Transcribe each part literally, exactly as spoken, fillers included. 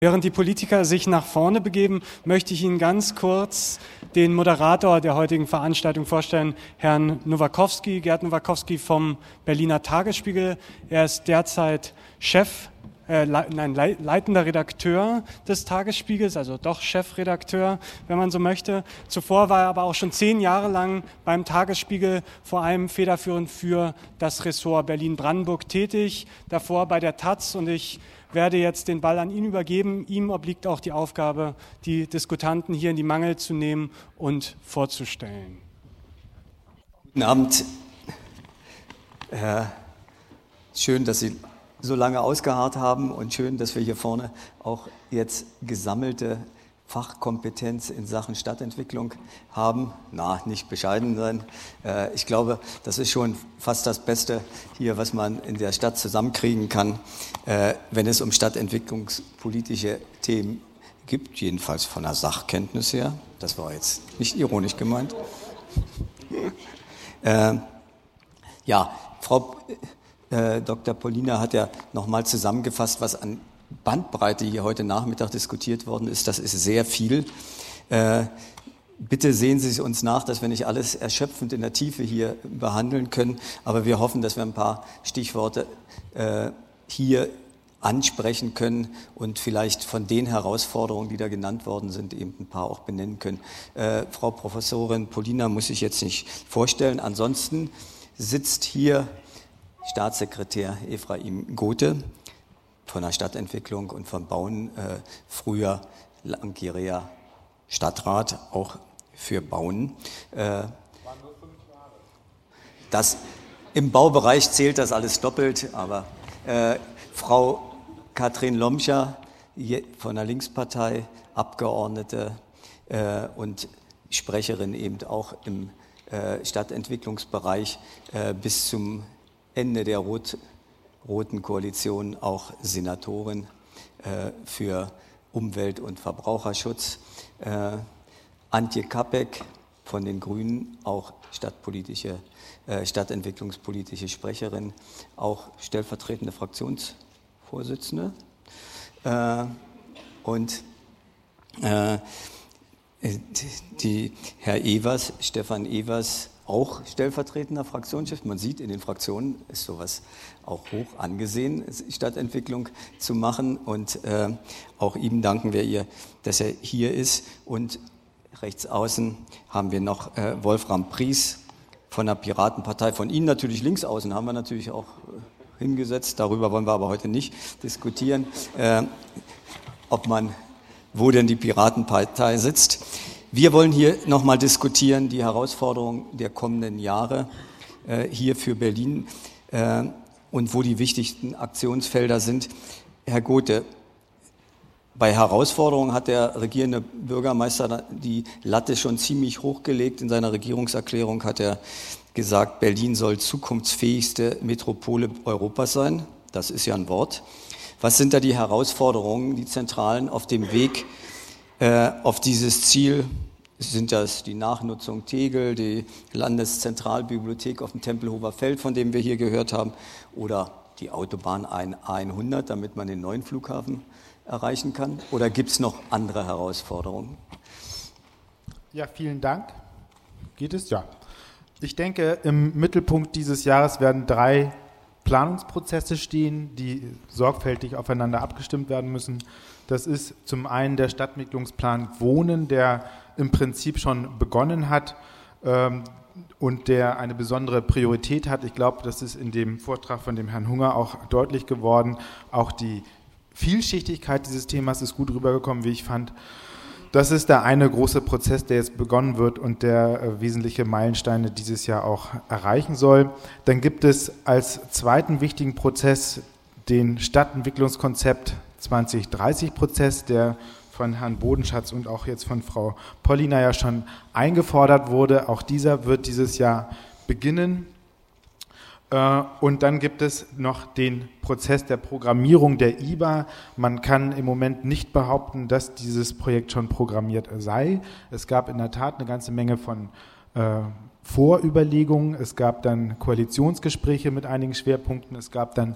Während die Politiker sich nach vorne begeben, möchte ich Ihnen ganz kurz den Moderator der heutigen Veranstaltung vorstellen, Herrn Nowakowski, Gerd Nowakowski vom Berliner Tagesspiegel. Er ist derzeit Chef, äh, le nein, le leitender Redakteur des Tagesspiegels, also doch Chefredakteur, wenn man so möchte. Zuvor war er aber auch schon zehn Jahre lang beim Tagesspiegel vor allem federführend für das Ressort Berlin-Brandenburg tätig, davor bei der Taz, und ich werde jetzt den Ball an ihn übergeben. Ihm obliegt auch die Aufgabe, die Diskutanten hier in die Mangel zu nehmen und vorzustellen. Guten Abend. Äh, schön, dass Sie so lange ausgeharrt haben, und schön, dass wir hier vorne auch jetzt gesammelte Fachkompetenz in Sachen Stadtentwicklung haben. Na, nicht bescheiden sein. Äh, ich glaube, das ist schon fast das Beste hier, was man in der Stadt zusammenkriegen kann, äh, wenn es um stadtentwicklungspolitische Themen gibt, jedenfalls von der Sachkenntnis her. Das war jetzt nicht ironisch gemeint. äh, ja, Frau äh, Doktor Pollina hat ja nochmal zusammengefasst, was an Bandbreite hier heute Nachmittag diskutiert worden ist. Das ist sehr viel. Äh, bitte sehen Sie es uns nach, dass wir nicht alles erschöpfend in der Tiefe hier behandeln können, aber wir hoffen, dass wir ein paar Stichworte äh, hier ansprechen können und vielleicht von den Herausforderungen, die da genannt worden sind, eben ein paar auch benennen können. Äh, Frau Professorin Pollina muss ich jetzt nicht vorstellen. Ansonsten sitzt hier Staatssekretär Ephraim Gothe von der Stadtentwicklung und vom Bauen, äh, früher langjähriger Stadtrat, auch für Bauen. Äh, das, im Baubereich zählt das alles doppelt, aber äh, Frau Katrin Lomscher von der Linkspartei, Abgeordnete äh, und Sprecherin eben auch im äh, Stadtentwicklungsbereich äh, bis zum Ende der Rot Roten Koalition auch Senatorin äh, für Umwelt- und Verbraucherschutz. Äh, Antje Kapek von den Grünen, auch stadtpolitische, äh, stadtentwicklungspolitische Sprecherin, auch stellvertretende Fraktionsvorsitzende. Äh, und äh, die, Herr Evers, Stefan Evers, auch stellvertretender Fraktionschef. Man sieht, in den Fraktionen ist sowas auch hoch angesehen, Stadtentwicklung zu machen. Und äh, auch ihm danken wir ihr, dass er hier ist. Und rechts außen haben wir noch äh, Wolfram Pries von der Piratenpartei. Von Ihnen natürlich links außen haben wir natürlich auch äh, hingesetzt. Darüber wollen wir aber heute nicht diskutieren, äh, ob man, wo denn die Piratenpartei sitzt. Wir wollen hier nochmal diskutieren die Herausforderungen der kommenden Jahre äh, hier für Berlin äh, und wo die wichtigsten Aktionsfelder sind. Herr Gothe, bei Herausforderungen hat der regierende Bürgermeister die Latte schon ziemlich hochgelegt. In seiner Regierungserklärung hat er gesagt, Berlin soll zukunftsfähigste Metropole Europas sein. Das ist ja ein Wort. Was sind da die Herausforderungen, die zentralen auf dem Weg auf dieses Ziel? Sind das die Nachnutzung Tegel, die Landeszentralbibliothek auf dem Tempelhofer Feld, von dem wir hier gehört haben, oder die Autobahn A hundert, damit man den neuen Flughafen erreichen kann? Oder gibt es noch andere Herausforderungen? Ja, vielen Dank. Geht es? Ja. Ich denke, im Mittelpunkt dieses Jahres werden drei Planungsprozesse stehen, die sorgfältig aufeinander abgestimmt werden müssen. Das ist zum einen der Stadtentwicklungsplan Wohnen, der im Prinzip schon begonnen hat ähm, und der eine besondere Priorität hat. Ich glaube, das ist in dem Vortrag von dem Herrn Hunger auch deutlich geworden. Auch die Vielschichtigkeit dieses Themas ist gut rübergekommen, wie ich fand. Das ist der eine große Prozess, der jetzt begonnen wird und der äh, wesentliche Meilensteine dieses Jahr auch erreichen soll. Dann gibt es als zweiten wichtigen Prozess den Stadtentwicklungskonzept zwanzig dreißig Prozess, der von Herrn Bodenschatz und auch jetzt von Frau Pollina ja schon eingefordert wurde. Auch dieser wird dieses Jahr beginnen. Und dann gibt es noch den Prozess der Programmierung der I B A. Man kann im Moment nicht behaupten, dass dieses Projekt schon programmiert sei. Es gab in der Tat eine ganze Menge von äh, Vorüberlegungen. Es gab dann Koalitionsgespräche mit einigen Schwerpunkten. Es gab dann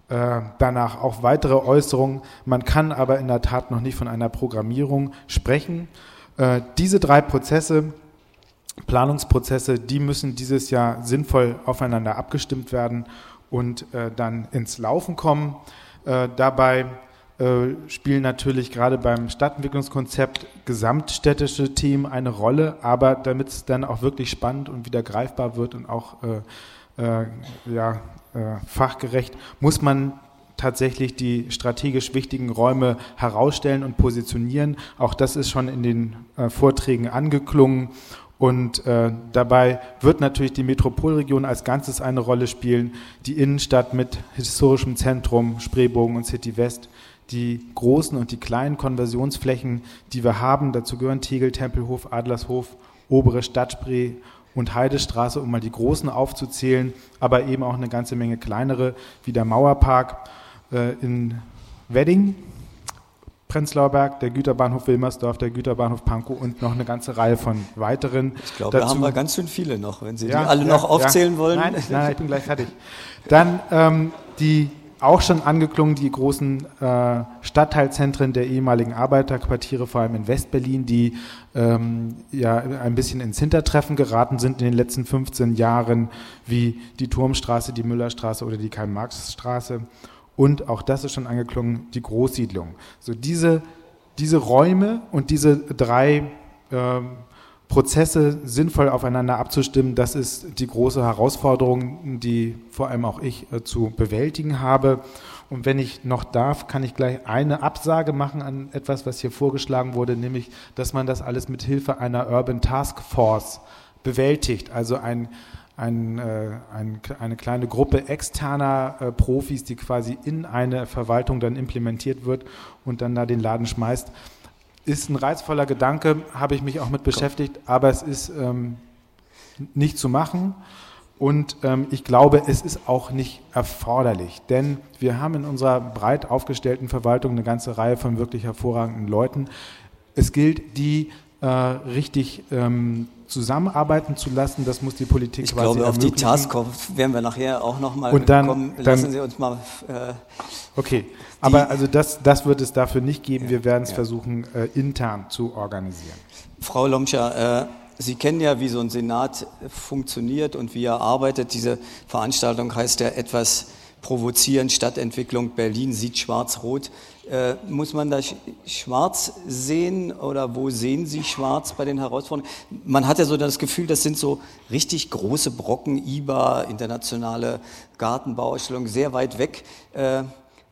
äh, danach auch weitere Äußerungen. Man kann aber in der Tat noch nicht von einer Programmierung sprechen. Äh, diese drei Prozesse, Planungsprozesse, die müssen dieses Jahr sinnvoll aufeinander abgestimmt werden und äh, dann ins Laufen kommen. Äh, dabei äh, spielen natürlich gerade beim Stadtentwicklungskonzept gesamtstädtische Themen eine Rolle, aber damit es dann auch wirklich spannend und wieder greifbar wird und auch äh, äh, ja, äh, fachgerecht, muss man tatsächlich die strategisch wichtigen Räume herausstellen und positionieren. Auch das ist schon in den äh, Vorträgen angeklungen. Und äh, dabei wird natürlich die Metropolregion als Ganzes eine Rolle spielen, die Innenstadt mit historischem Zentrum, Spreebogen und City West, die großen und die kleinen Konversionsflächen, die wir haben, dazu gehören Tegel, Tempelhof, Adlershof, Obere Stadtspree und Heidestraße, um mal die großen aufzuzählen, aber eben auch eine ganze Menge kleinere, wie der Mauerpark äh, in Wedding, Prenzlauer Berg, der Güterbahnhof Wilmersdorf, der Güterbahnhof Pankow und noch eine ganze Reihe von weiteren. Ich glaube, da haben wir ganz schön viele noch, wenn Sie ja, die alle ja, noch aufzählen ja. wollen. Nein, nein, ich bin gleich fertig. Dann ähm, die auch schon angeklungen, die großen äh, Stadtteilzentren der ehemaligen Arbeiterquartiere, vor allem in Westberlin, die ähm, ja ein bisschen ins Hintertreffen geraten sind in den letzten fünfzehn Jahren, wie die Turmstraße, die Müllerstraße oder die Karl-Marx-Straße. Und auch das ist schon angeklungen, die Großsiedlung. So diese, diese Räume und diese drei äh, Prozesse sinnvoll aufeinander abzustimmen, das ist die große Herausforderung, die vor allem auch ich äh, zu bewältigen habe. Und wenn ich noch darf, kann ich gleich eine Absage machen an etwas, was hier vorgeschlagen wurde, nämlich, dass man das alles mit Hilfe einer Urban Task Force bewältigt, also ein Ein, äh, ein, eine kleine Gruppe externer äh, Profis, die quasi in eine Verwaltung dann implementiert wird und dann da den Laden schmeißt. Ist ein reizvoller Gedanke, habe ich mich auch mit beschäftigt, aber es ist ähm, nicht zu machen und ähm, ich glaube, es ist auch nicht erforderlich, denn wir haben in unserer breit aufgestellten Verwaltung eine ganze Reihe von wirklich hervorragenden Leuten. Es gilt, die äh, richtig ähm, zusammenarbeiten zu lassen, das muss die Politik ich quasi glaube, auf die ermöglichen. Taskforce werden wir nachher auch nochmal kommen. Lassen dann, Sie uns mal... Äh, okay, aber also das, das wird es dafür nicht geben. Ja, wir werden es ja. versuchen, äh, intern zu organisieren. Frau Lomscher, äh, Sie kennen ja, wie so ein Senat funktioniert und wie er arbeitet. Diese Veranstaltung heißt ja etwas provozieren, Stadtentwicklung, Berlin sieht schwarz-rot. Äh, muss man da sch- schwarz sehen oder wo sehen Sie schwarz bei den Herausforderungen? Man hat ja so das Gefühl, das sind so richtig große Brocken, I B A, internationale Gartenbauausstellung, sehr weit weg. Äh,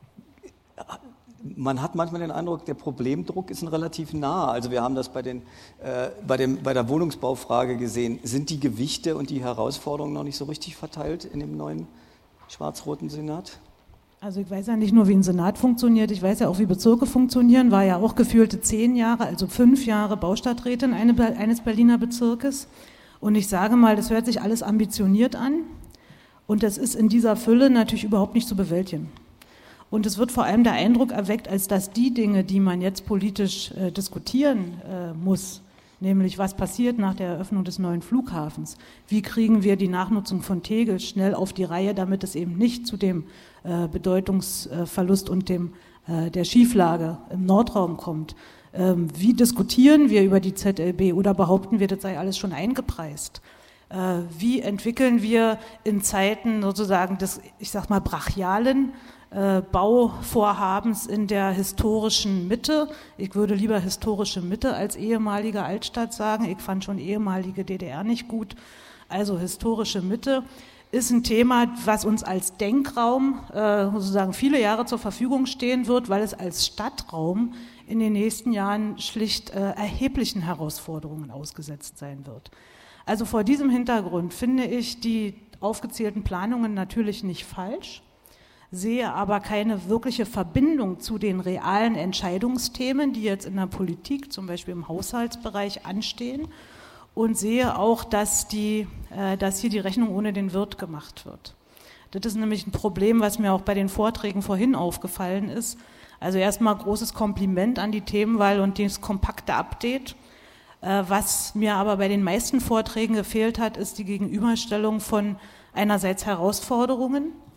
man hat manchmal den Eindruck, der Problemdruck ist ein relativ nah. Also wir haben das bei, den, äh, bei, dem, bei der Wohnungsbaufrage gesehen. Sind die Gewichte und die Herausforderungen noch nicht so richtig verteilt in dem neuen schwarz-roten Senat? Also ich weiß ja nicht nur, wie ein Senat funktioniert, ich weiß ja auch, wie Bezirke funktionieren, war ja auch gefühlte zehn Jahre, also fünf Jahre Baustadträtin eine, eines Berliner Bezirkes. Und ich sage mal, das hört sich alles ambitioniert an und das ist in dieser Fülle natürlich überhaupt nicht zu bewältigen. Und es wird vor allem der Eindruck erweckt, als dass die Dinge, die man jetzt politisch äh, diskutieren äh, muss, nämlich was passiert nach der Eröffnung des neuen Flughafens, wie kriegen wir die Nachnutzung von Tegel schnell auf die Reihe, damit es eben nicht zu dem äh, Bedeutungsverlust und dem, äh, der Schieflage im Nordraum kommt. Ähm, wie diskutieren wir über die Z L B oder behaupten wir, das sei alles schon eingepreist? Äh, wie entwickeln wir in Zeiten sozusagen des, ich sag mal, brachialen Bauvorhabens in der historischen Mitte. Ich würde lieber historische Mitte als ehemalige Altstadt sagen. Ich fand schon ehemalige D D R nicht gut. Also historische Mitte ist ein Thema, was uns als Denkraum äh, sozusagen viele Jahre zur Verfügung stehen wird, weil es als Stadtraum in den nächsten Jahren schlicht äh, erheblichen Herausforderungen ausgesetzt sein wird. Also vor diesem Hintergrund finde ich die aufgezählten Planungen natürlich nicht falsch, sehe aber keine wirkliche Verbindung zu den realen Entscheidungsthemen, die jetzt in der Politik, zum Beispiel im Haushaltsbereich, anstehen und sehe auch, dass, die, äh, dass hier die Rechnung ohne den Wirt gemacht wird. Das ist nämlich ein Problem, was mir auch bei den Vorträgen vorhin aufgefallen ist. Also erstmal großes Kompliment an die Themenwahl und das kompakte Update. Äh, was mir aber bei den meisten Vorträgen gefehlt hat, ist die Gegenüberstellung von einerseits Herausforderungen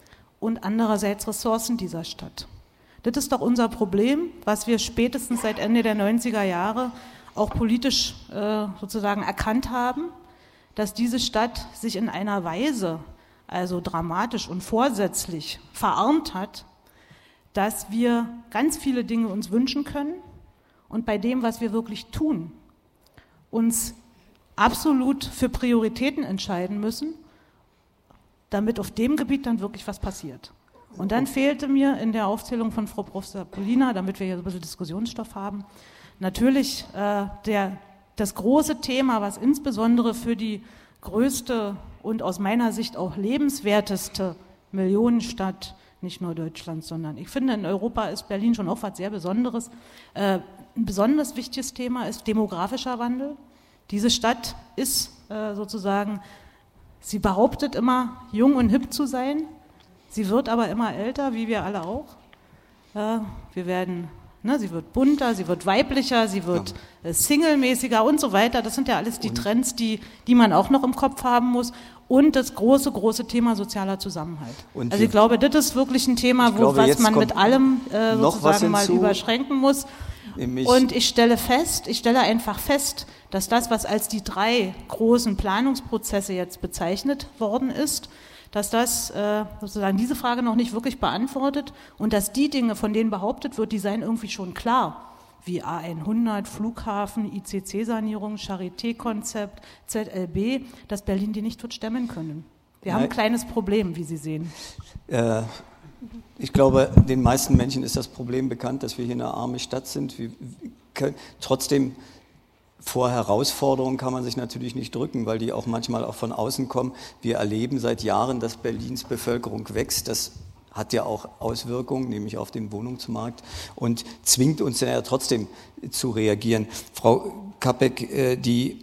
und andererseits Ressourcen dieser Stadt. Das ist doch unser Problem, was wir spätestens seit Ende der neunziger Jahre auch politisch äh, sozusagen erkannt haben, dass diese Stadt sich in einer Weise, also dramatisch und vorsätzlich verarmt hat, dass wir ganz viele Dinge uns wünschen können und bei dem, was wir wirklich tun, uns absolut für Prioritäten entscheiden müssen, damit auf dem Gebiet dann wirklich was passiert. Und dann fehlte mir in der Aufzählung von Frau Professor Polina, damit wir hier so ein bisschen Diskussionsstoff haben, natürlich äh, der, das große Thema, was insbesondere für die größte und aus meiner Sicht auch lebenswerteste Millionenstadt, nicht nur Deutschlands, sondern ich finde, in Europa ist Berlin schon auch was sehr Besonderes. Äh, ein besonders wichtiges Thema ist demografischer Wandel. Diese Stadt ist äh, sozusagen, sie behauptet immer, jung und hip zu sein. Sie wird aber immer älter, wie wir alle auch. Äh, wir werden, ne, sie wird bunter, sie wird weiblicher, sie wird äh, singlemäßiger und so weiter. Das sind ja alles die Trends, die, die man auch noch im Kopf haben muss. Und das große, große Thema sozialer Zusammenhalt. Und also ich glaube, das ist wirklich ein Thema, wo, glaube, was man mit allem äh, sozusagen mal überschränken muss. Und ich stelle fest, ich stelle einfach fest, dass das, was als die drei großen Planungsprozesse jetzt bezeichnet worden ist, dass das äh, sozusagen diese Frage noch nicht wirklich beantwortet und dass die Dinge, von denen behauptet wird, die seien irgendwie schon klar, wie A hundert, Flughafen, I C C-Sanierung, Charité-Konzept, Z L B, dass Berlin die nicht wird stemmen können. Wir Nein. haben ein kleines Problem, wie Sie sehen. Äh, ich glaube, den meisten Menschen ist das Problem bekannt, dass wir hier eine arme Stadt sind. Wir, wir, trotzdem, vor Herausforderungen kann man sich natürlich nicht drücken, weil die auch manchmal auch von außen kommen. Wir erleben seit Jahren, dass Berlins Bevölkerung wächst. Das hat ja auch Auswirkungen, nämlich auf den Wohnungsmarkt und zwingt uns ja trotzdem zu reagieren. Frau Kappek, die,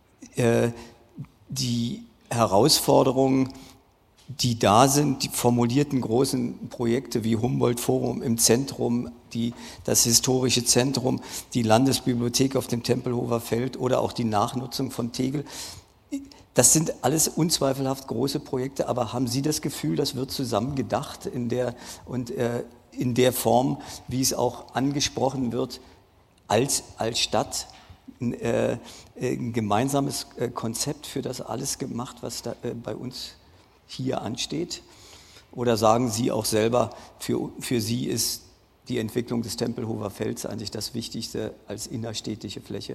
die Herausforderungen, die da sind, die formulierten großen Projekte wie Humboldt-Forum im Zentrum, die, das historische Zentrum, die Landesbibliothek auf dem Tempelhofer Feld oder auch die Nachnutzung von Tegel, das sind alles unzweifelhaft große Projekte, aber haben Sie das Gefühl, das wird zusammen gedacht in der, und, äh, in der Form, wie es auch angesprochen wird, als, als Stadt äh, ein gemeinsames äh, Konzept für das alles gemacht, was da, äh, bei uns hier ansteht? Oder sagen Sie auch selber, für, für Sie ist die Entwicklung des Tempelhofer Felds eigentlich das Wichtigste als innerstädtische Fläche?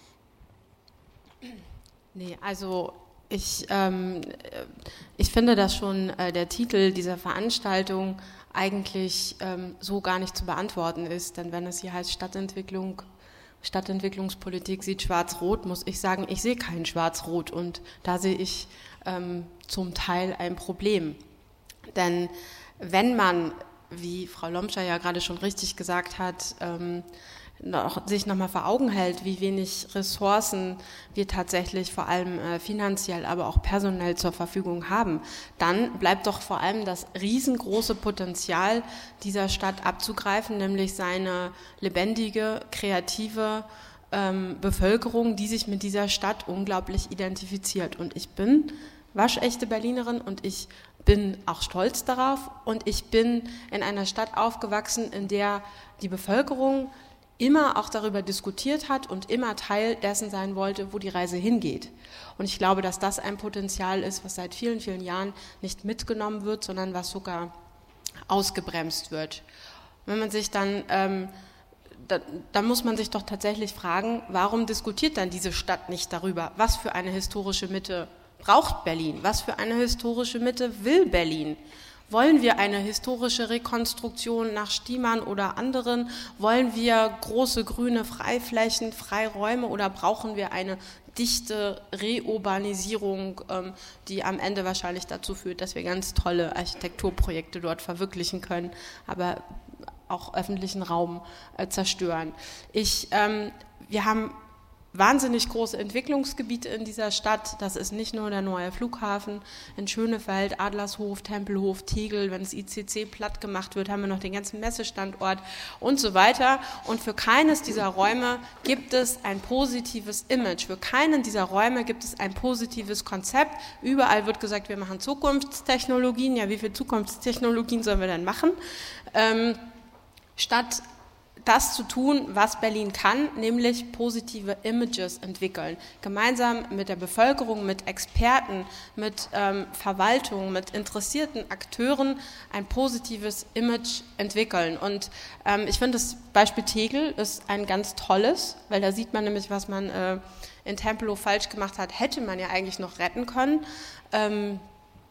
Nee, also ich, ähm, ich finde, dass schon äh, der Titel dieser Veranstaltung eigentlich ähm, so gar nicht zu beantworten ist, denn wenn es hier heißt Stadtentwicklung, Stadtentwicklungspolitik sieht schwarz-rot, muss ich sagen, ich sehe kein schwarz-rot und da sehe ich ähm, zum Teil ein Problem. Denn wenn man, wie Frau Lomscher ja gerade schon richtig gesagt hat, ähm, noch, sich nochmal vor Augen hält, wie wenig Ressourcen wir tatsächlich vor allem äh, finanziell, aber auch personell zur Verfügung haben, dann bleibt doch vor allem das riesengroße Potenzial dieser Stadt abzugreifen, nämlich seine lebendige, kreative ähm, Bevölkerung, die sich mit dieser Stadt unglaublich identifiziert. Und ich bin waschechte Berlinerin und ich bin auch stolz darauf und ich bin in einer Stadt aufgewachsen, in der die Bevölkerung immer auch darüber diskutiert hat und immer Teil dessen sein wollte, wo die Reise hingeht. Und ich glaube, dass das ein Potenzial ist, was seit vielen, vielen Jahren nicht mitgenommen wird, sondern was sogar ausgebremst wird. Wenn man sich dann, ähm, da, da muss man sich doch tatsächlich fragen, warum diskutiert dann diese Stadt nicht darüber, was für eine historische Mitte braucht Berlin, was für eine historische Mitte will Berlin? Wollen wir eine historische Rekonstruktion nach Stiemann oder anderen? Wollen wir große grüne Freiflächen, Freiräume oder brauchen wir eine dichte Reurbanisierung, die am Ende wahrscheinlich dazu führt, dass wir ganz tolle Architekturprojekte dort verwirklichen können, aber auch öffentlichen Raum zerstören? Ich, ähm, wir haben wahnsinnig große Entwicklungsgebiete in dieser Stadt. Das ist nicht nur der neue Flughafen in Schönefeld, Adlershof, Tempelhof, Tegel. Wenn das I C C platt gemacht wird, haben wir noch den ganzen Messestandort und so weiter. Und für keines dieser Räume gibt es ein positives Image. Für keinen dieser Räume gibt es ein positives Konzept. Überall wird gesagt, wir machen Zukunftstechnologien. Ja, wie viele Zukunftstechnologien sollen wir denn machen? Ähm, statt das zu tun, was Berlin kann, nämlich positive Images entwickeln. Gemeinsam mit der Bevölkerung, mit Experten, mit ähm, Verwaltung, mit interessierten Akteuren ein positives Image entwickeln. Und ähm, ich finde, das Beispiel Tegel ist ein ganz tolles, weil da sieht man nämlich, was man äh, in Tempelhof falsch gemacht hat, hätte man ja eigentlich noch retten können. Ähm,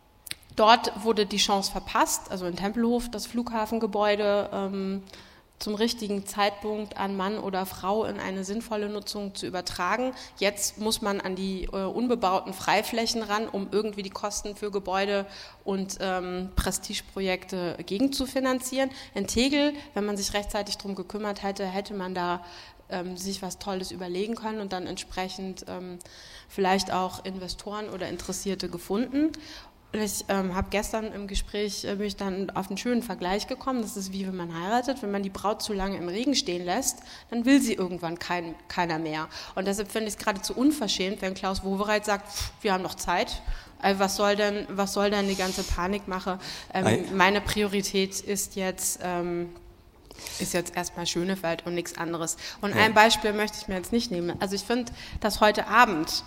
dort wurde die Chance verpasst, also in Tempelhof das Flughafengebäude ähm, zum richtigen Zeitpunkt an Mann oder Frau in eine sinnvolle Nutzung zu übertragen. Jetzt muss man an die äh, unbebauten Freiflächen ran, um irgendwie die Kosten für Gebäude und ähm, Prestigeprojekte gegenzufinanzieren. In Tegel, wenn man sich rechtzeitig darum gekümmert hätte, hätte man da ähm, sich was Tolles überlegen können und dann entsprechend ähm, vielleicht auch Investoren oder Interessierte gefunden. Ich ähm, habe gestern im Gespräch, äh, bin ich dann auf einen schönen Vergleich gekommen, das ist wie wenn man heiratet, wenn man die Braut zu lange im Regen stehen lässt, dann will sie irgendwann kein, keiner mehr. Und deshalb finde ich es geradezu unverschämt, wenn Klaus Wowereit sagt, pff, wir haben noch Zeit, äh, was soll denn, was soll denn die ganze Panikmache? Ähm, meine Priorität ist jetzt... Ähm, ist jetzt erstmal Schönefeld und nichts anderes. Und ja. Ein Beispiel möchte ich mir jetzt nicht nehmen. Also ich finde, dass heute Abend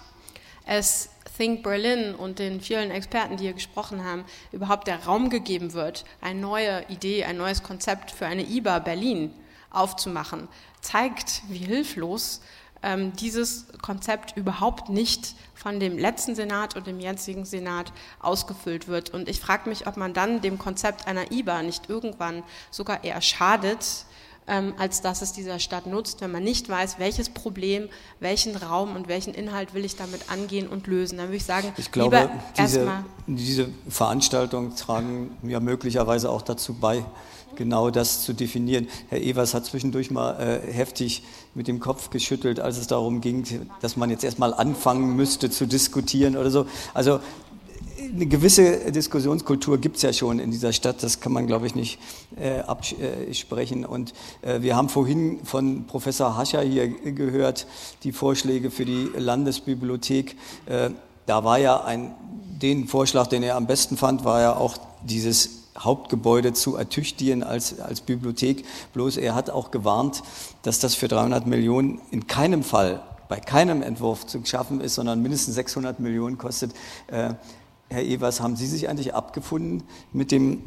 es Think Berlin und den vielen Experten, die hier gesprochen haben, überhaupt der Raum gegeben wird, eine neue Idee, ein neues Konzept für eine I B A Berlin aufzumachen, zeigt, wie hilflos ähm, dieses Konzept überhaupt nicht von dem letzten Senat und dem jetzigen Senat ausgefüllt wird. Und ich frage mich, ob man dann dem Konzept einer I B A nicht irgendwann sogar eher schadet, Ähm, als dass es dieser Stadt nutzt, wenn man nicht weiß, welches Problem, welchen Raum und welchen Inhalt will ich damit angehen und lösen. Dann würde ich sagen, ich glaube, lieber diese, erstmal... diese Veranstaltungen tragen ja möglicherweise auch dazu bei, genau das zu definieren. Herr Evers hat zwischendurch mal äh, heftig mit dem Kopf geschüttelt, als es darum ging, dass man jetzt erstmal anfangen müsste zu diskutieren oder so. Also eine gewisse Diskussionskultur gibt es ja schon in dieser Stadt, das kann man, glaube ich, nicht äh, absprechen. Und äh, wir haben vorhin von Professor Hascher hier gehört, die Vorschläge für die Landesbibliothek. Äh, da war ja ein, den Vorschlag, den er am besten fand, war ja auch dieses Hauptgebäude zu ertüchtigen als, als Bibliothek. Bloß er hat auch gewarnt, dass das für dreihundert Millionen in keinem Fall, bei keinem Entwurf zu schaffen ist, sondern mindestens sechshundert Millionen kostet. Äh, Herr Evers, haben Sie sich eigentlich abgefunden mit dem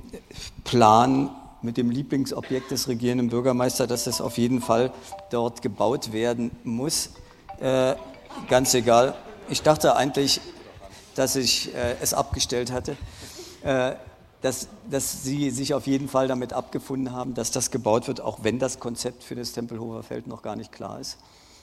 Plan, mit dem Lieblingsobjekt des regierenden Bürgermeisters, dass es auf jeden Fall dort gebaut werden muss? Äh, ganz egal. Ich dachte eigentlich, dass ich äh, es abgestellt hatte, äh, dass, dass Sie sich auf jeden Fall damit abgefunden haben, dass das gebaut wird, auch wenn das Konzept für das Tempelhofer Feld noch gar nicht klar ist.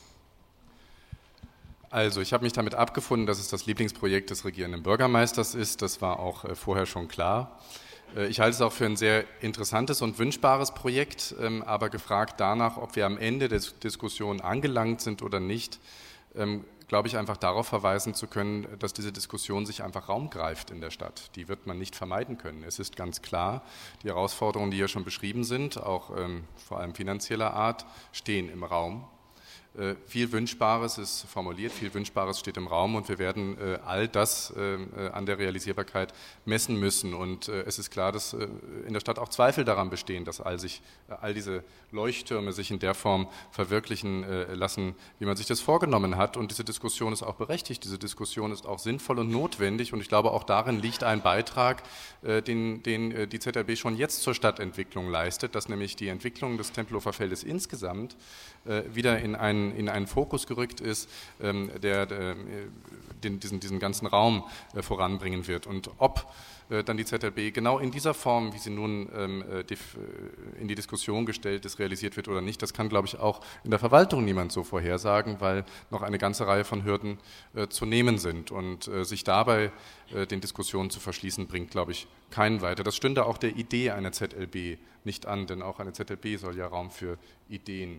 Also ich habe mich damit abgefunden, dass es das Lieblingsprojekt des regierenden Bürgermeisters ist. Das war auch äh, vorher schon klar. Äh, ich halte es auch für ein sehr interessantes und wünschbares Projekt, ähm, aber gefragt danach, ob wir am Ende der Diskussion angelangt sind oder nicht, ähm, glaube ich, einfach darauf verweisen zu können, dass diese Diskussion sich einfach Raum greift in der Stadt. Die wird man nicht vermeiden können. Es ist ganz klar, die Herausforderungen, die hier schon beschrieben sind, auch ähm, vor allem finanzieller Art, stehen im Raum. Äh, viel Wünschbares ist formuliert, viel Wünschbares steht im Raum und wir werden äh, all das äh, an der Realisierbarkeit messen müssen. Und äh, es ist klar, dass äh, in der Stadt auch Zweifel daran bestehen, dass all, sich, äh, all diese Leuchttürme sich in der Form verwirklichen äh, lassen, wie man sich das vorgenommen hat. Und diese Diskussion ist auch berechtigt, diese Diskussion ist auch sinnvoll und notwendig. Und ich glaube, auch darin liegt ein Beitrag, äh, den, den äh, die Z L B schon jetzt zur Stadtentwicklung leistet, dass nämlich die Entwicklung des Tempelhofer Feldes insgesamt äh, wieder in einen in einen Fokus gerückt ist, ähm, der, der den, diesen, diesen ganzen Raum äh, voranbringen wird. Und ob äh, dann die Z L B genau in dieser Form, wie sie nun ähm, die, in die Diskussion gestellt ist, realisiert wird oder nicht, das kann, glaube ich, auch in der Verwaltung niemand so vorhersagen, weil noch eine ganze Reihe von Hürden äh, zu nehmen sind. Und äh, sich dabei äh, den Diskussionen zu verschließen, bringt, glaube ich, keinen weiter. Das stünde auch der Idee einer Z L B nicht an, denn auch eine Z L B soll ja Raum für Ideen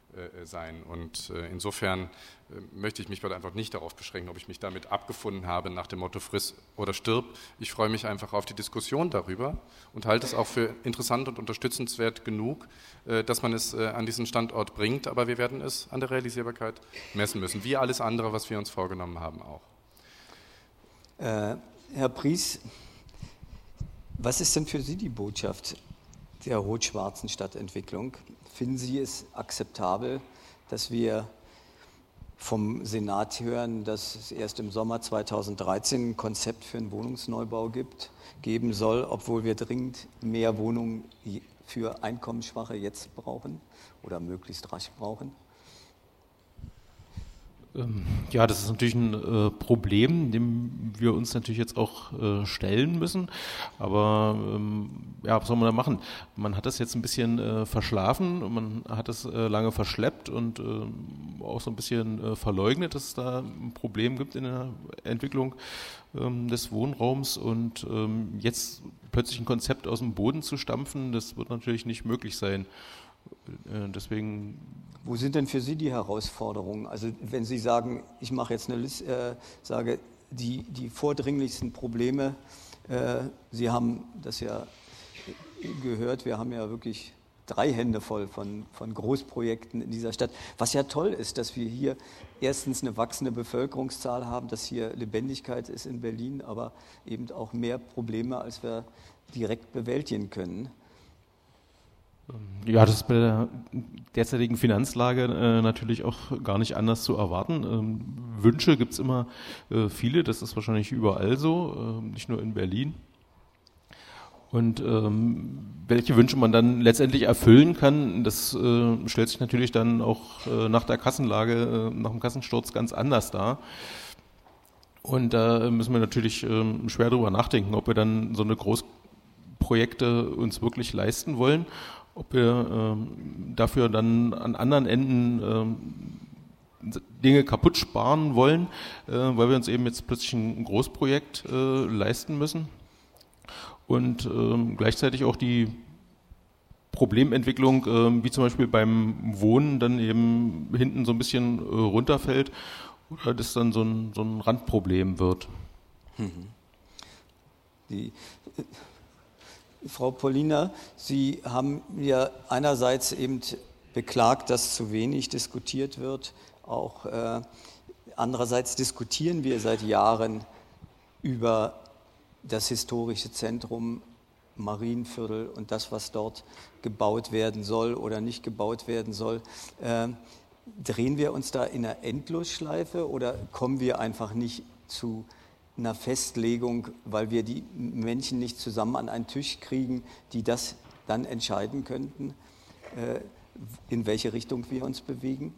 sein. Und insofern möchte ich mich einfach nicht darauf beschränken, ob ich mich damit abgefunden habe nach dem Motto friss oder stirb. Ich freue mich einfach auf die Diskussion darüber und halte es auch für interessant und unterstützenswert genug, dass man es an diesen Standort bringt, aber wir werden es an der Realisierbarkeit messen müssen, wie alles andere, was wir uns vorgenommen haben auch. Äh, Herr Pries, was ist denn für Sie die Botschaft der rot-schwarzen Stadtentwicklung? Finden Sie es akzeptabel, dass wir vom Senat hören, dass es erst im Sommer zweitausenddreizehn ein Konzept für einen Wohnungsneubau gibt, geben soll, obwohl wir dringend mehr Wohnungen für Einkommensschwache jetzt brauchen oder möglichst rasch brauchen? Ja, das ist natürlich ein äh, Problem, dem wir uns natürlich jetzt auch äh, stellen müssen. Aber ähm, ja, was soll man da machen? Man hat das jetzt ein bisschen äh, verschlafen, man hat es äh, lange verschleppt und äh, auch so ein bisschen äh, verleugnet, dass es da ein Problem gibt in der Entwicklung ähm, des Wohnraums. Und ähm, jetzt plötzlich ein Konzept aus dem Boden zu stampfen, das wird natürlich nicht möglich sein. Äh, deswegen. Wo sind denn für Sie die Herausforderungen? Also wenn Sie sagen, ich mache jetzt eine Liste, äh, sage, die, die vordringlichsten Probleme, äh, Sie haben das ja gehört, wir haben ja wirklich drei Hände voll von, von Großprojekten in dieser Stadt. Was ja toll ist, dass wir hier erstens eine wachsende Bevölkerungszahl haben, dass hier Lebendigkeit ist in Berlin, aber eben auch mehr Probleme, als wir direkt bewältigen können. Ja, das ist bei der derzeitigen Finanzlage äh, natürlich auch gar nicht anders zu erwarten. Ähm, Wünsche gibt es immer äh, viele, das ist wahrscheinlich überall so, äh, nicht nur in Berlin. Und ähm, welche Wünsche man dann letztendlich erfüllen kann, das äh, stellt sich natürlich dann auch äh, nach der Kassenlage, äh, nach dem Kassensturz ganz anders dar. Und da müssen wir natürlich äh, schwer drüber nachdenken, ob wir dann so eine Großprojekte uns wirklich leisten wollen, ob wir ähm, dafür dann an anderen Enden ähm, Dinge kaputt sparen wollen, äh, weil wir uns eben jetzt plötzlich ein Großprojekt äh, leisten müssen und ähm, gleichzeitig auch die Problementwicklung, äh, wie zum Beispiel beim Wohnen, dann eben hinten so ein bisschen äh, runterfällt oder das dann so ein, so ein Randproblem wird. Mhm. Die Frau Pollina, Sie haben ja einerseits eben beklagt, dass zu wenig diskutiert wird. Auch äh, andererseits diskutieren wir seit Jahren über das historische Zentrum Marienviertel und das, was dort gebaut werden soll oder nicht gebaut werden soll. Äh, drehen wir uns da in einer Endlosschleife oder kommen wir einfach nicht zu einer Festlegung, weil wir die Menschen nicht zusammen an einen Tisch kriegen, die das dann entscheiden könnten, in welche Richtung wir uns bewegen?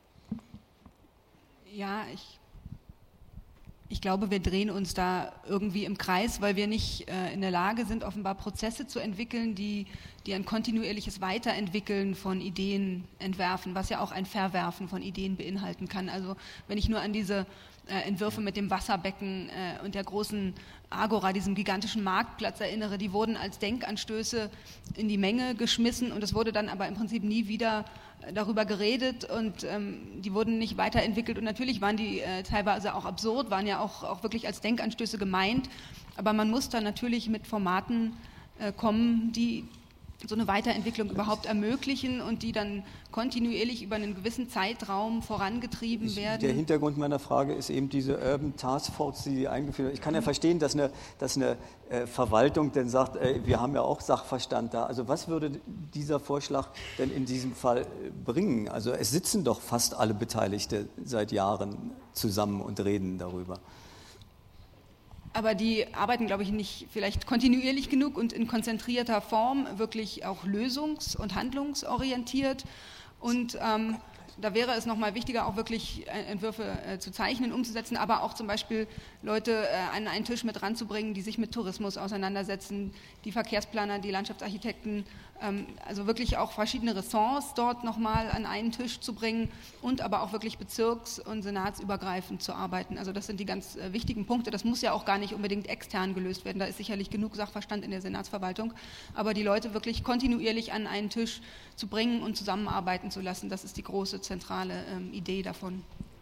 Ja, ich, ich glaube, wir drehen uns da irgendwie im Kreis, weil wir nicht äh, in der Lage sind, offenbar Prozesse zu entwickeln, die, die ein kontinuierliches Weiterentwickeln von Ideen entwerfen, was ja auch ein Verwerfen von Ideen beinhalten kann. Also wenn ich nur an diese Äh, Entwürfe mit dem Wasserbecken äh, und der großen Agora, diesem gigantischen Marktplatz erinnere, die wurden als Denkanstöße in die Menge geschmissen und es wurde dann aber im Prinzip nie wieder äh, darüber geredet und ähm, die wurden nicht weiterentwickelt und natürlich waren die äh, teilweise auch absurd, waren ja auch, auch wirklich als Denkanstöße gemeint, aber man muss dann natürlich mit Formaten äh, kommen, die so eine Weiterentwicklung überhaupt ermöglichen und die dann kontinuierlich über einen gewissen Zeitraum vorangetrieben ich, werden. Der Hintergrund meiner Frage ist eben diese Urban Task Force, die Sie eingeführt haben. Ich kann ja verstehen, dass eine, dass eine äh, Verwaltung dann sagt, äh, wir haben ja auch Sachverstand da. Also was würde dieser Vorschlag denn in diesem Fall bringen? Also es sitzen doch fast alle Beteiligte seit Jahren zusammen und reden darüber. Aber die arbeiten, glaube ich, nicht vielleicht kontinuierlich genug und in konzentrierter Form, wirklich auch lösungs- und handlungsorientiert. Und ähm, da wäre es nochmal wichtiger, auch wirklich Entwürfe äh, zu zeichnen, umzusetzen, aber auch zum Beispiel Leute äh, an einen Tisch mit ranzubringen, die sich mit Tourismus auseinandersetzen, die Verkehrsplaner, die Landschaftsarchitekten, Also wirklich auch verschiedene Ressorts dort nochmal an einen Tisch zu bringen und aber auch wirklich bezirks- und senatsübergreifend zu arbeiten. Also das sind die ganz wichtigen Punkte. Das muss ja auch gar nicht unbedingt extern gelöst werden. Da ist sicherlich genug Sachverstand in der Senatsverwaltung. Aber die Leute wirklich kontinuierlich an einen Tisch zu bringen und zusammenarbeiten zu lassen, das ist die große zentrale ähm, Idee davon.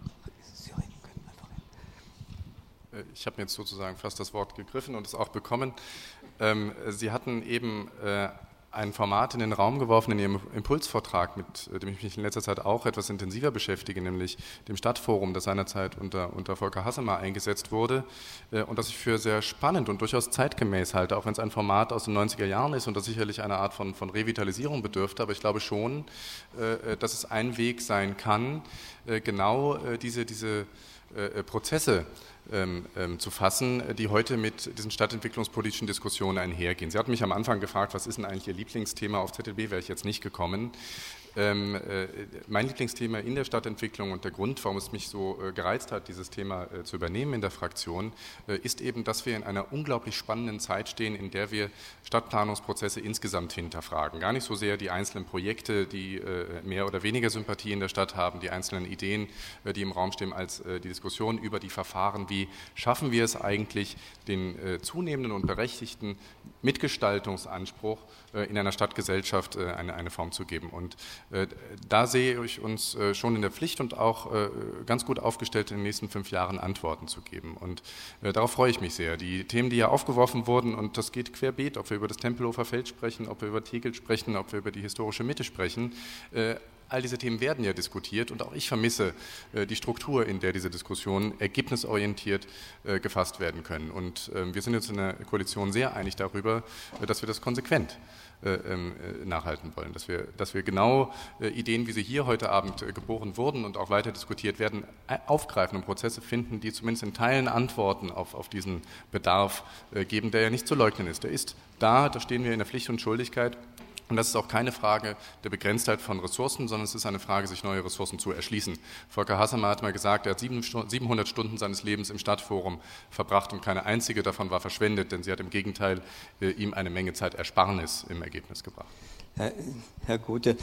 Ich habe mir jetzt sozusagen fast das Wort gegriffen und es auch bekommen. Ähm, Sie hatten eben äh, ein Format in den Raum geworfen in Ihrem Impulsvortrag, mit dem ich mich in letzter Zeit auch etwas intensiver beschäftige, nämlich dem Stadtforum, das seinerzeit unter, unter Volker Hassemer eingesetzt wurde äh, und das ich für sehr spannend und durchaus zeitgemäß halte, auch wenn es ein Format aus den neunziger Jahren ist und das sicherlich eine Art von, von Revitalisierung bedürfte, aber ich glaube schon, äh, dass es ein Weg sein kann, äh, genau äh, diese, diese äh, Prozesse Ähm, ähm, zu fassen, die heute mit diesen stadtentwicklungspolitischen Diskussionen einhergehen. Sie hatten mich am Anfang gefragt, was ist denn eigentlich Ihr Lieblingsthema? Auf Z L B wäre ich jetzt nicht gekommen. Ähm, äh, mein Lieblingsthema in der Stadtentwicklung und der Grund, warum es mich so äh, gereizt hat, dieses Thema äh, zu übernehmen in der Fraktion, äh, ist eben, dass wir in einer unglaublich spannenden Zeit stehen, in der wir Stadtplanungsprozesse insgesamt hinterfragen. Gar nicht so sehr die einzelnen Projekte, die äh, mehr oder weniger Sympathie in der Stadt haben, die einzelnen Ideen, äh, die im Raum stehen, als äh, die Diskussion über die Verfahren, wie schaffen wir es eigentlich, den äh, zunehmenden und berechtigten Mitgestaltungsanspruch äh, in einer Stadtgesellschaft äh, eine, eine Form zu geben. Und äh, da sehe ich uns äh, schon in der Pflicht und auch äh, ganz gut aufgestellt, in den nächsten fünf Jahren Antworten zu geben. Und äh, darauf freue ich mich sehr. Die Themen, die ja aufgeworfen wurden, und das geht querbeet, ob wir über das Tempelhofer Feld sprechen, ob wir über Tegel sprechen, ob wir über die historische Mitte sprechen, äh, all diese Themen werden ja diskutiert und auch ich vermisse äh, die Struktur, in der diese Diskussionen ergebnisorientiert äh, gefasst werden können. Und äh, wir sind jetzt in der Koalition sehr einig darüber, äh, dass wir das konsequent äh, äh, nachhalten wollen, dass wir, dass wir genau äh, Ideen, wie sie hier heute Abend äh, geboren wurden und auch weiter diskutiert werden, äh, aufgreifen und Prozesse finden, die zumindest in Teilen Antworten auf, auf diesen Bedarf äh, geben, der ja nicht zu leugnen ist. Der ist da, da stehen wir in der Pflicht und Schuldigkeit. Und das ist auch keine Frage der Begrenztheit von Ressourcen, sondern es ist eine Frage, sich neue Ressourcen zu erschließen. Volker Hassemer hat mal gesagt, er hat siebenhundert Stunden seines Lebens im Stadtforum verbracht und keine einzige davon war verschwendet, denn sie hat im Gegenteil äh, ihm eine Menge Zeit Ersparnis im Ergebnis gebracht. Herr, Herr Gothe,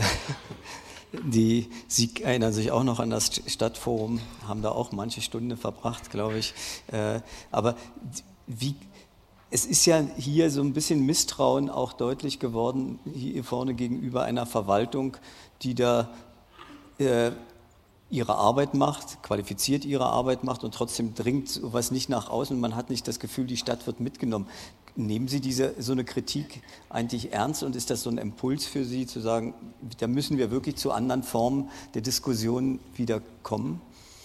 die, Sie erinnern sich auch noch an das Stadtforum, haben da auch manche Stunde verbracht, glaube ich. Äh, aber wie... Es ist ja hier so ein bisschen Misstrauen auch deutlich geworden, hier vorne gegenüber einer Verwaltung, die da äh, ihre Arbeit macht, qualifiziert ihre Arbeit macht und trotzdem dringt sowas nicht nach außen. Man hat nicht das Gefühl, die Stadt wird mitgenommen. Nehmen Sie diese, so eine Kritik eigentlich ernst und ist das so ein Impuls für Sie, zu sagen, da müssen wir wirklich zu anderen Formen der Diskussion wieder kommen?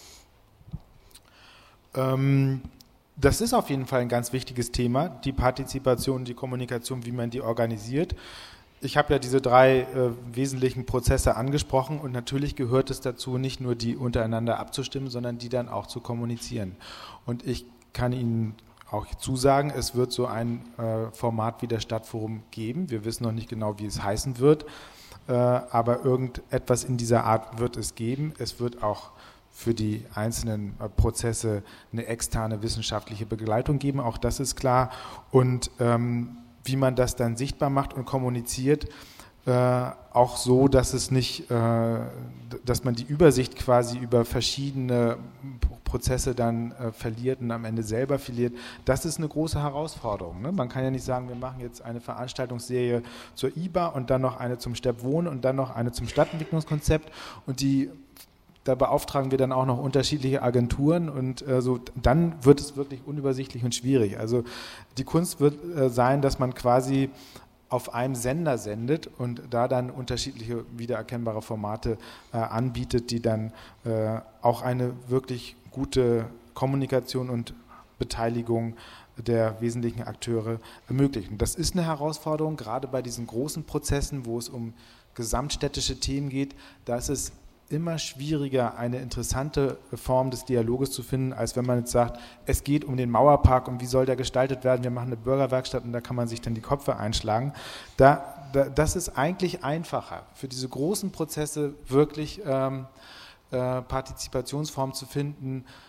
Ähm... Das ist auf jeden Fall ein ganz wichtiges Thema, die Partizipation, die Kommunikation, wie man die organisiert. Ich habe ja diese drei äh, wesentlichen Prozesse angesprochen und natürlich gehört es dazu, nicht nur die untereinander abzustimmen, sondern die dann auch zu kommunizieren. Und ich kann Ihnen auch zusagen, es wird so ein äh, Format wie das Stadtforum geben. Wir wissen noch nicht genau, wie es heißen wird, äh, aber irgendetwas in dieser Art wird es geben. Es wird auch für die einzelnen Prozesse eine externe wissenschaftliche Begleitung geben, auch das ist klar. Und ähm, wie man das dann sichtbar macht und kommuniziert, äh, auch so, dass es nicht, äh, dass man die Übersicht quasi über verschiedene Prozesse dann äh, verliert und am Ende selber verliert, das ist eine große Herausforderung. Ne? Man kann ja nicht sagen, wir machen jetzt eine Veranstaltungsserie zur I B A und dann noch eine zum Stepp Wohnen und dann noch eine zum Stadtentwicklungskonzept und die da beauftragen wir dann auch noch unterschiedliche Agenturen und äh, so, dann wird es wirklich unübersichtlich und schwierig. Also die Kunst wird äh, sein, dass man quasi auf einem Sender sendet und da dann unterschiedliche wiedererkennbare Formate äh, anbietet, die dann äh, auch eine wirklich gute Kommunikation und Beteiligung der wesentlichen Akteure ermöglichen. Das ist eine Herausforderung, gerade bei diesen großen Prozessen, wo es um gesamtstädtische Themen geht, da ist es immer schwieriger, eine interessante Form des Dialoges zu finden, als wenn man jetzt sagt, es geht um den Mauerpark und wie soll der gestaltet werden, wir machen eine Bürgerwerkstatt und da kann man sich dann die Köpfe einschlagen. Da, da, das ist eigentlich einfacher, für diese großen Prozesse wirklich ähm, äh, Partizipationsformen zu finden,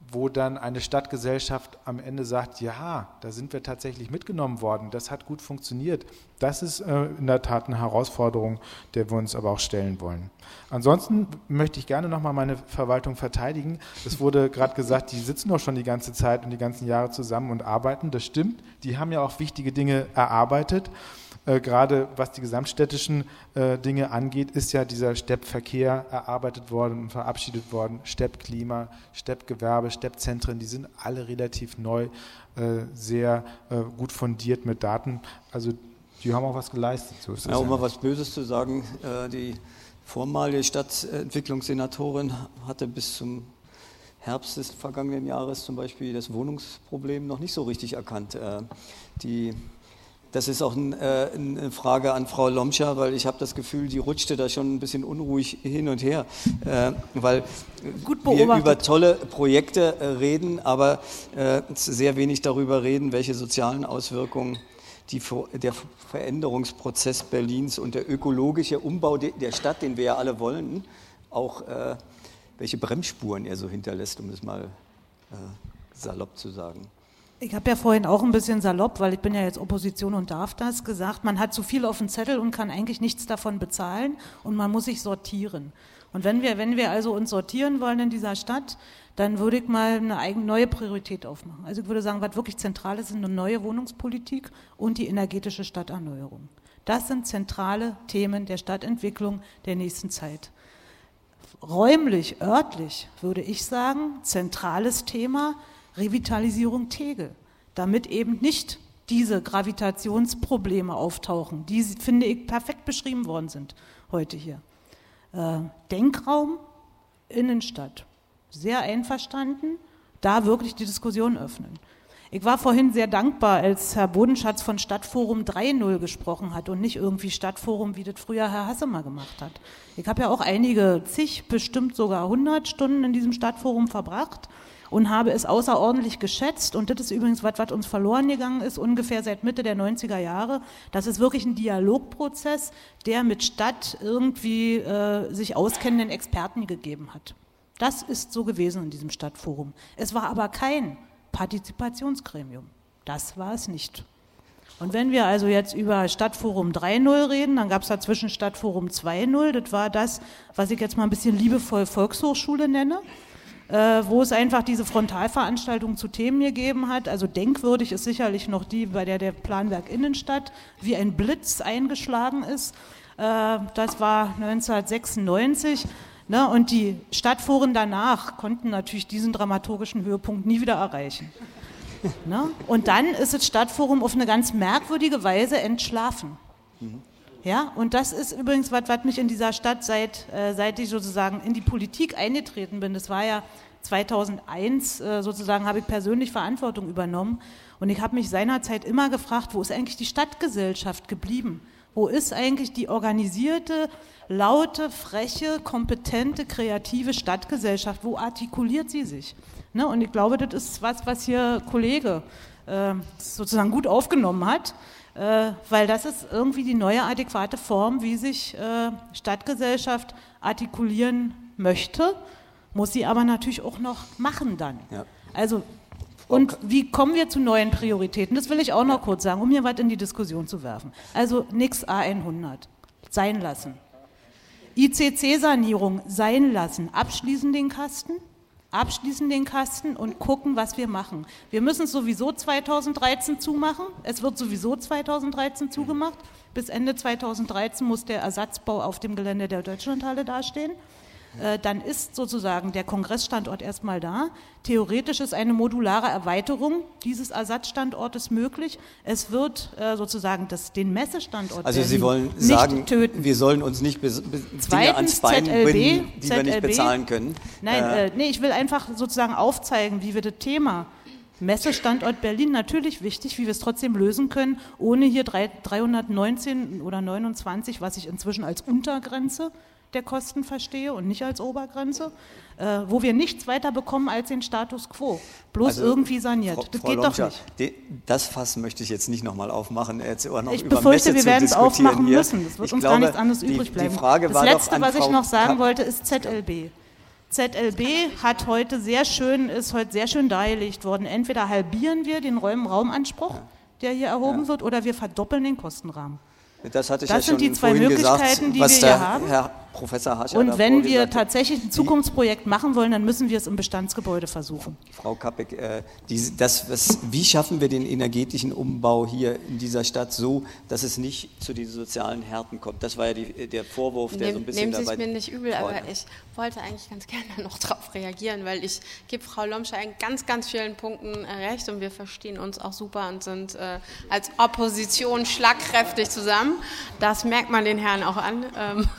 wo dann eine Stadtgesellschaft am Ende sagt, ja, da sind wir tatsächlich mitgenommen worden, das hat gut funktioniert. Das ist äh, in der Tat eine Herausforderung, der wir uns aber auch stellen wollen. Ansonsten möchte ich gerne nochmal meine Verwaltung verteidigen. Es wurde gerade gesagt, die sitzen doch schon die ganze Zeit und die ganzen Jahre zusammen und arbeiten. Das stimmt, die haben ja auch wichtige Dinge erarbeitet. Äh, gerade was die gesamtstädtischen äh, Dinge angeht, ist ja dieser Steppverkehr erarbeitet worden und verabschiedet worden. Steppklima, Steppgewerbe, Steppzentren, die sind alle relativ neu, äh, sehr äh, gut fundiert mit Daten. Also die haben auch was geleistet. So ist ja, um mal was Böses zu sagen, äh, die vormalige Stadtentwicklungssenatorin hatte bis zum Herbst des vergangenen Jahres zum Beispiel das Wohnungsproblem noch nicht so richtig erkannt. Äh, die Das ist auch ein, äh, eine Frage an Frau Lomscher, weil ich habe das Gefühl, die rutschte da schon ein bisschen unruhig hin und her, äh, weil wir über tolle Projekte äh, reden, aber äh, sehr wenig darüber reden, welche sozialen Auswirkungen die, der Veränderungsprozess Berlins und der ökologische Umbau de, der Stadt, den wir ja alle wollen, auch äh, welche Bremsspuren er so hinterlässt, um es mal äh, salopp zu sagen. Ich habe ja vorhin auch ein bisschen salopp, weil ich bin ja jetzt Opposition und darf das, gesagt, man hat zu viel auf dem Zettel und kann eigentlich nichts davon bezahlen und man muss sich sortieren. Und wenn wir, wenn wir also uns sortieren wollen in dieser Stadt, dann würde ich mal eine eigene neue Priorität aufmachen. Also ich würde sagen, was wirklich zentral ist, ist eine neue Wohnungspolitik und die energetische Stadterneuerung. Das sind zentrale Themen der Stadtentwicklung der nächsten Zeit. Räumlich, örtlich würde ich sagen, zentrales Thema, Revitalisierung Tegel, damit eben nicht diese Gravitationsprobleme auftauchen, die, finde ich, perfekt beschrieben worden sind heute hier. Äh, Denkraum, Innenstadt, sehr einverstanden, da wirklich die Diskussion öffnen. Ich war vorhin sehr dankbar, als Herr Bodenschatz von Stadtforum drei null gesprochen hat und nicht irgendwie Stadtforum, wie das früher Herr Hassemer gemacht hat. Ich habe ja auch einige, zig, bestimmt sogar hundert Stunden in diesem Stadtforum verbracht und habe es außerordentlich geschätzt. Und das ist übrigens was, was uns verloren gegangen ist, ungefähr seit Mitte der neunziger Jahre. Das ist wirklich ein Dialogprozess, der mit Stadt irgendwie äh, sich auskennenden Experten gegeben hat. Das ist so gewesen in diesem Stadtforum. Es war aber kein Partizipationsgremium. Das war es nicht. Und wenn wir also jetzt über Stadtforum drei null reden, dann gab es dazwischen Stadtforum zwei null. Das war das, was ich jetzt mal ein bisschen liebevoll Volkshochschule nenne, äh, wo es einfach diese Frontalveranstaltung zu Themen gegeben hat. Also denkwürdig ist sicherlich noch die, bei der der Planwerk Innenstadt wie ein Blitz eingeschlagen ist. Äh, das war neunzehnhundertsechsundneunzig. Ne, und die Stadtforen danach konnten natürlich diesen dramaturgischen Höhepunkt nie wieder erreichen. Ne? Und dann ist das Stadtforum auf eine ganz merkwürdige Weise entschlafen. Mhm. Ja, und das ist übrigens was, was mich in dieser Stadt, seit, äh, seit ich sozusagen in die Politik eingetreten bin, das war ja zweitausendeins, äh, sozusagen habe ich persönlich Verantwortung übernommen. Und ich habe mich seinerzeit immer gefragt, wo ist eigentlich die Stadtgesellschaft geblieben? Wo ist eigentlich die organisierte, laute, freche, kompetente, kreative Stadtgesellschaft? Wo artikuliert sie sich? Ne? Und ich glaube, das ist was, was hier Kollege äh, sozusagen gut aufgenommen hat, äh, weil das ist irgendwie die neue adäquate Form, wie sich äh, Stadtgesellschaft artikulieren möchte, muss sie aber natürlich auch noch machen dann. Ja. Also und wie kommen wir zu neuen Prioritäten? Das will ich auch noch kurz sagen, um hier was in die Diskussion zu werfen. Also nix A hundert, sein lassen. I C C-Sanierung sein lassen, abschließen den Kasten, abschließen den Kasten und gucken, was wir machen. Wir müssen es sowieso zweitausenddreizehn zumachen, es wird sowieso zweitausenddreizehn zugemacht. Bis Ende zweitausenddreizehn muss der Ersatzbau auf dem Gelände der Deutschlandhalle dastehen. Dann ist sozusagen der Kongressstandort erstmal da. Theoretisch ist eine modulare Erweiterung dieses Ersatzstandortes möglich. Es wird äh, sozusagen das, den Messestandort also Berlin Sie wollen nicht sagen, töten. Wir sollen uns nicht be- be- Zweitens, Dinge ans Bein Z L B, binden, die Z L B, wir nicht bezahlen können. Nein, äh, äh, nee, ich will einfach sozusagen aufzeigen, wie wir das Thema Messestandort Berlin natürlich wichtig, wie wir es trotzdem lösen können, ohne hier dreihundertneunzehn oder neunundzwanzig, was ich inzwischen als Untergrenze der Kosten verstehe und nicht als Obergrenze, äh, wo wir nichts weiter bekommen als den Status quo, bloß also irgendwie saniert. Frau, das Frau geht Lomscher, doch nicht. De, das Fass möchte ich jetzt nicht nochmal aufmachen. Jetzt immer noch ich über befürchte, Messe wir werden es aufmachen hier. müssen. Es wird ich uns glaube, gar nichts anderes die, übrig bleiben. Die Frage das war Letzte, doch an was ich Frau noch sagen Ka- wollte, ist Z L B. Z L B hat heute sehr schön, ist heute sehr schön dargelegt worden. Entweder halbieren wir den Raumanspruch, der hier erhoben ja. wird, oder wir verdoppeln den Kostenrahmen. Das hatte ich das ja sind schon die zwei Möglichkeiten, gesagt, die was wir der hier haben. Herr Professor Hascher Und wenn wir hat. tatsächlich ein Zukunftsprojekt machen wollen, dann müssen wir es im Bestandsgebäude versuchen. Frau Kappek, äh, diese, das, was, wie schaffen wir den energetischen Umbau hier in dieser Stadt so, dass es nicht zu diesen sozialen Härten kommt? Das war ja die, der Vorwurf, der Nehm, so ein bisschen dabei... Nehmen Sie es mir nicht übel, aber ich wollte eigentlich ganz gerne noch darauf reagieren, weil ich gebe Frau Lomscher in ganz, ganz vielen Punkten recht und wir verstehen uns auch super und sind äh, als Opposition schlagkräftig zusammen. Das merkt man den Herren auch an. Ähm,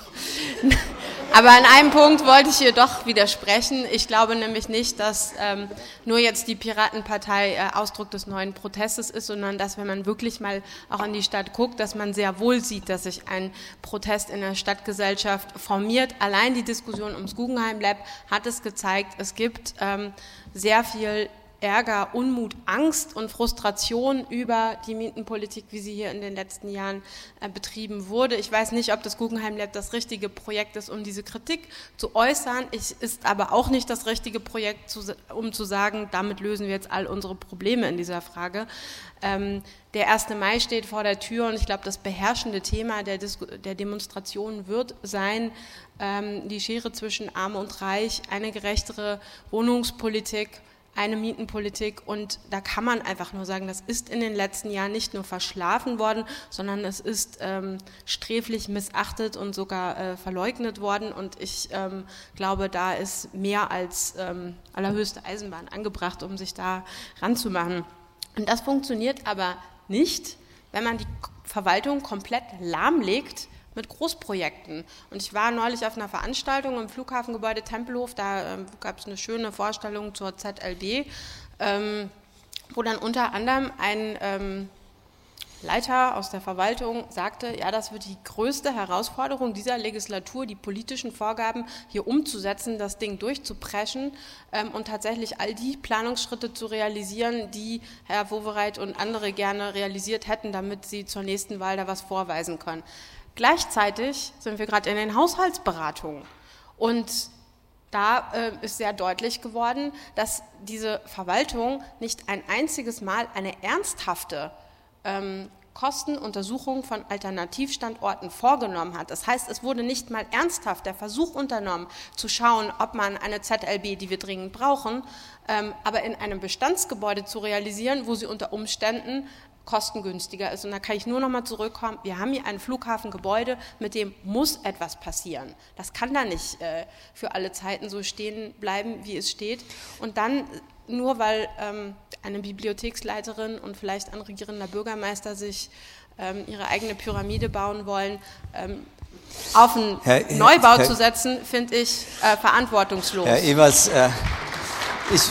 aber an einem Punkt wollte ich hier doch widersprechen. Ich glaube nämlich nicht, dass ähm, nur jetzt die Piratenpartei äh, Ausdruck des neuen Protestes ist, sondern dass, wenn man wirklich mal auch in die Stadt guckt, dass man sehr wohl sieht, dass sich ein Protest in der Stadtgesellschaft formiert. Allein die Diskussion ums Guggenheim Lab hat es gezeigt, es gibt ähm, sehr viel Ärger, Unmut, Angst und Frustration über die Mietenpolitik, wie sie hier in den letzten Jahren äh, betrieben wurde. Ich weiß nicht, ob das Guggenheim Lab das richtige Projekt ist, um diese Kritik zu äußern. Es ist aber auch nicht das richtige Projekt, zu, um zu sagen, damit lösen wir jetzt all unsere Probleme in dieser Frage. Ähm, der erste Mai steht vor der Tür und ich glaube, das beherrschende Thema der, Dis- der Demonstration wird sein, ähm, die Schere zwischen Arm und Reich, eine gerechtere Wohnungspolitik, eine Mietenpolitik, und da kann man einfach nur sagen, das ist in den letzten Jahren nicht nur verschlafen worden, sondern es ist ähm, sträflich missachtet und sogar äh, verleugnet worden, und ich ähm, glaube, da ist mehr als ähm, allerhöchste Eisenbahn angebracht, um sich da ranzumachen. Und das funktioniert aber nicht, wenn man die Verwaltung komplett lahmlegt mit Großprojekten. Und ich war neulich auf einer Veranstaltung im Flughafengebäude Tempelhof, da ähm, gab es eine schöne Vorstellung zur Z L B, ähm, wo dann unter anderem ein ähm, Leiter aus der Verwaltung sagte, ja, das wird die größte Herausforderung dieser Legislatur, die politischen Vorgaben hier umzusetzen, das Ding durchzupreschen ähm, und tatsächlich all die Planungsschritte zu realisieren, die Herr Wowereit und andere gerne realisiert hätten, damit sie zur nächsten Wahl da was vorweisen können. Gleichzeitig sind wir gerade in den Haushaltsberatungen und da äh, ist sehr deutlich geworden, dass diese Verwaltung nicht ein einziges Mal eine ernsthafte ähm, Kostenuntersuchung von Alternativstandorten vorgenommen hat. Das heißt, es wurde nicht mal ernsthaft der Versuch unternommen, zu schauen, ob man eine Z L B, die wir dringend brauchen, ähm, aber in einem Bestandsgebäude zu realisieren, wo sie unter Umständen kostengünstiger ist. Und da kann ich nur noch mal zurückkommen, wir haben hier ein Flughafengebäude, mit dem muss etwas passieren. Das kann da nicht äh, für alle Zeiten so stehen bleiben, wie es steht. Und dann, nur weil ähm, eine Bibliotheksleiterin und vielleicht ein regierender Bürgermeister sich ähm, ihre eigene Pyramide bauen wollen, ähm, auf einen Herr, Neubau Herr, zu setzen, finde ich äh, verantwortungslos. Herr Evers, äh, ich...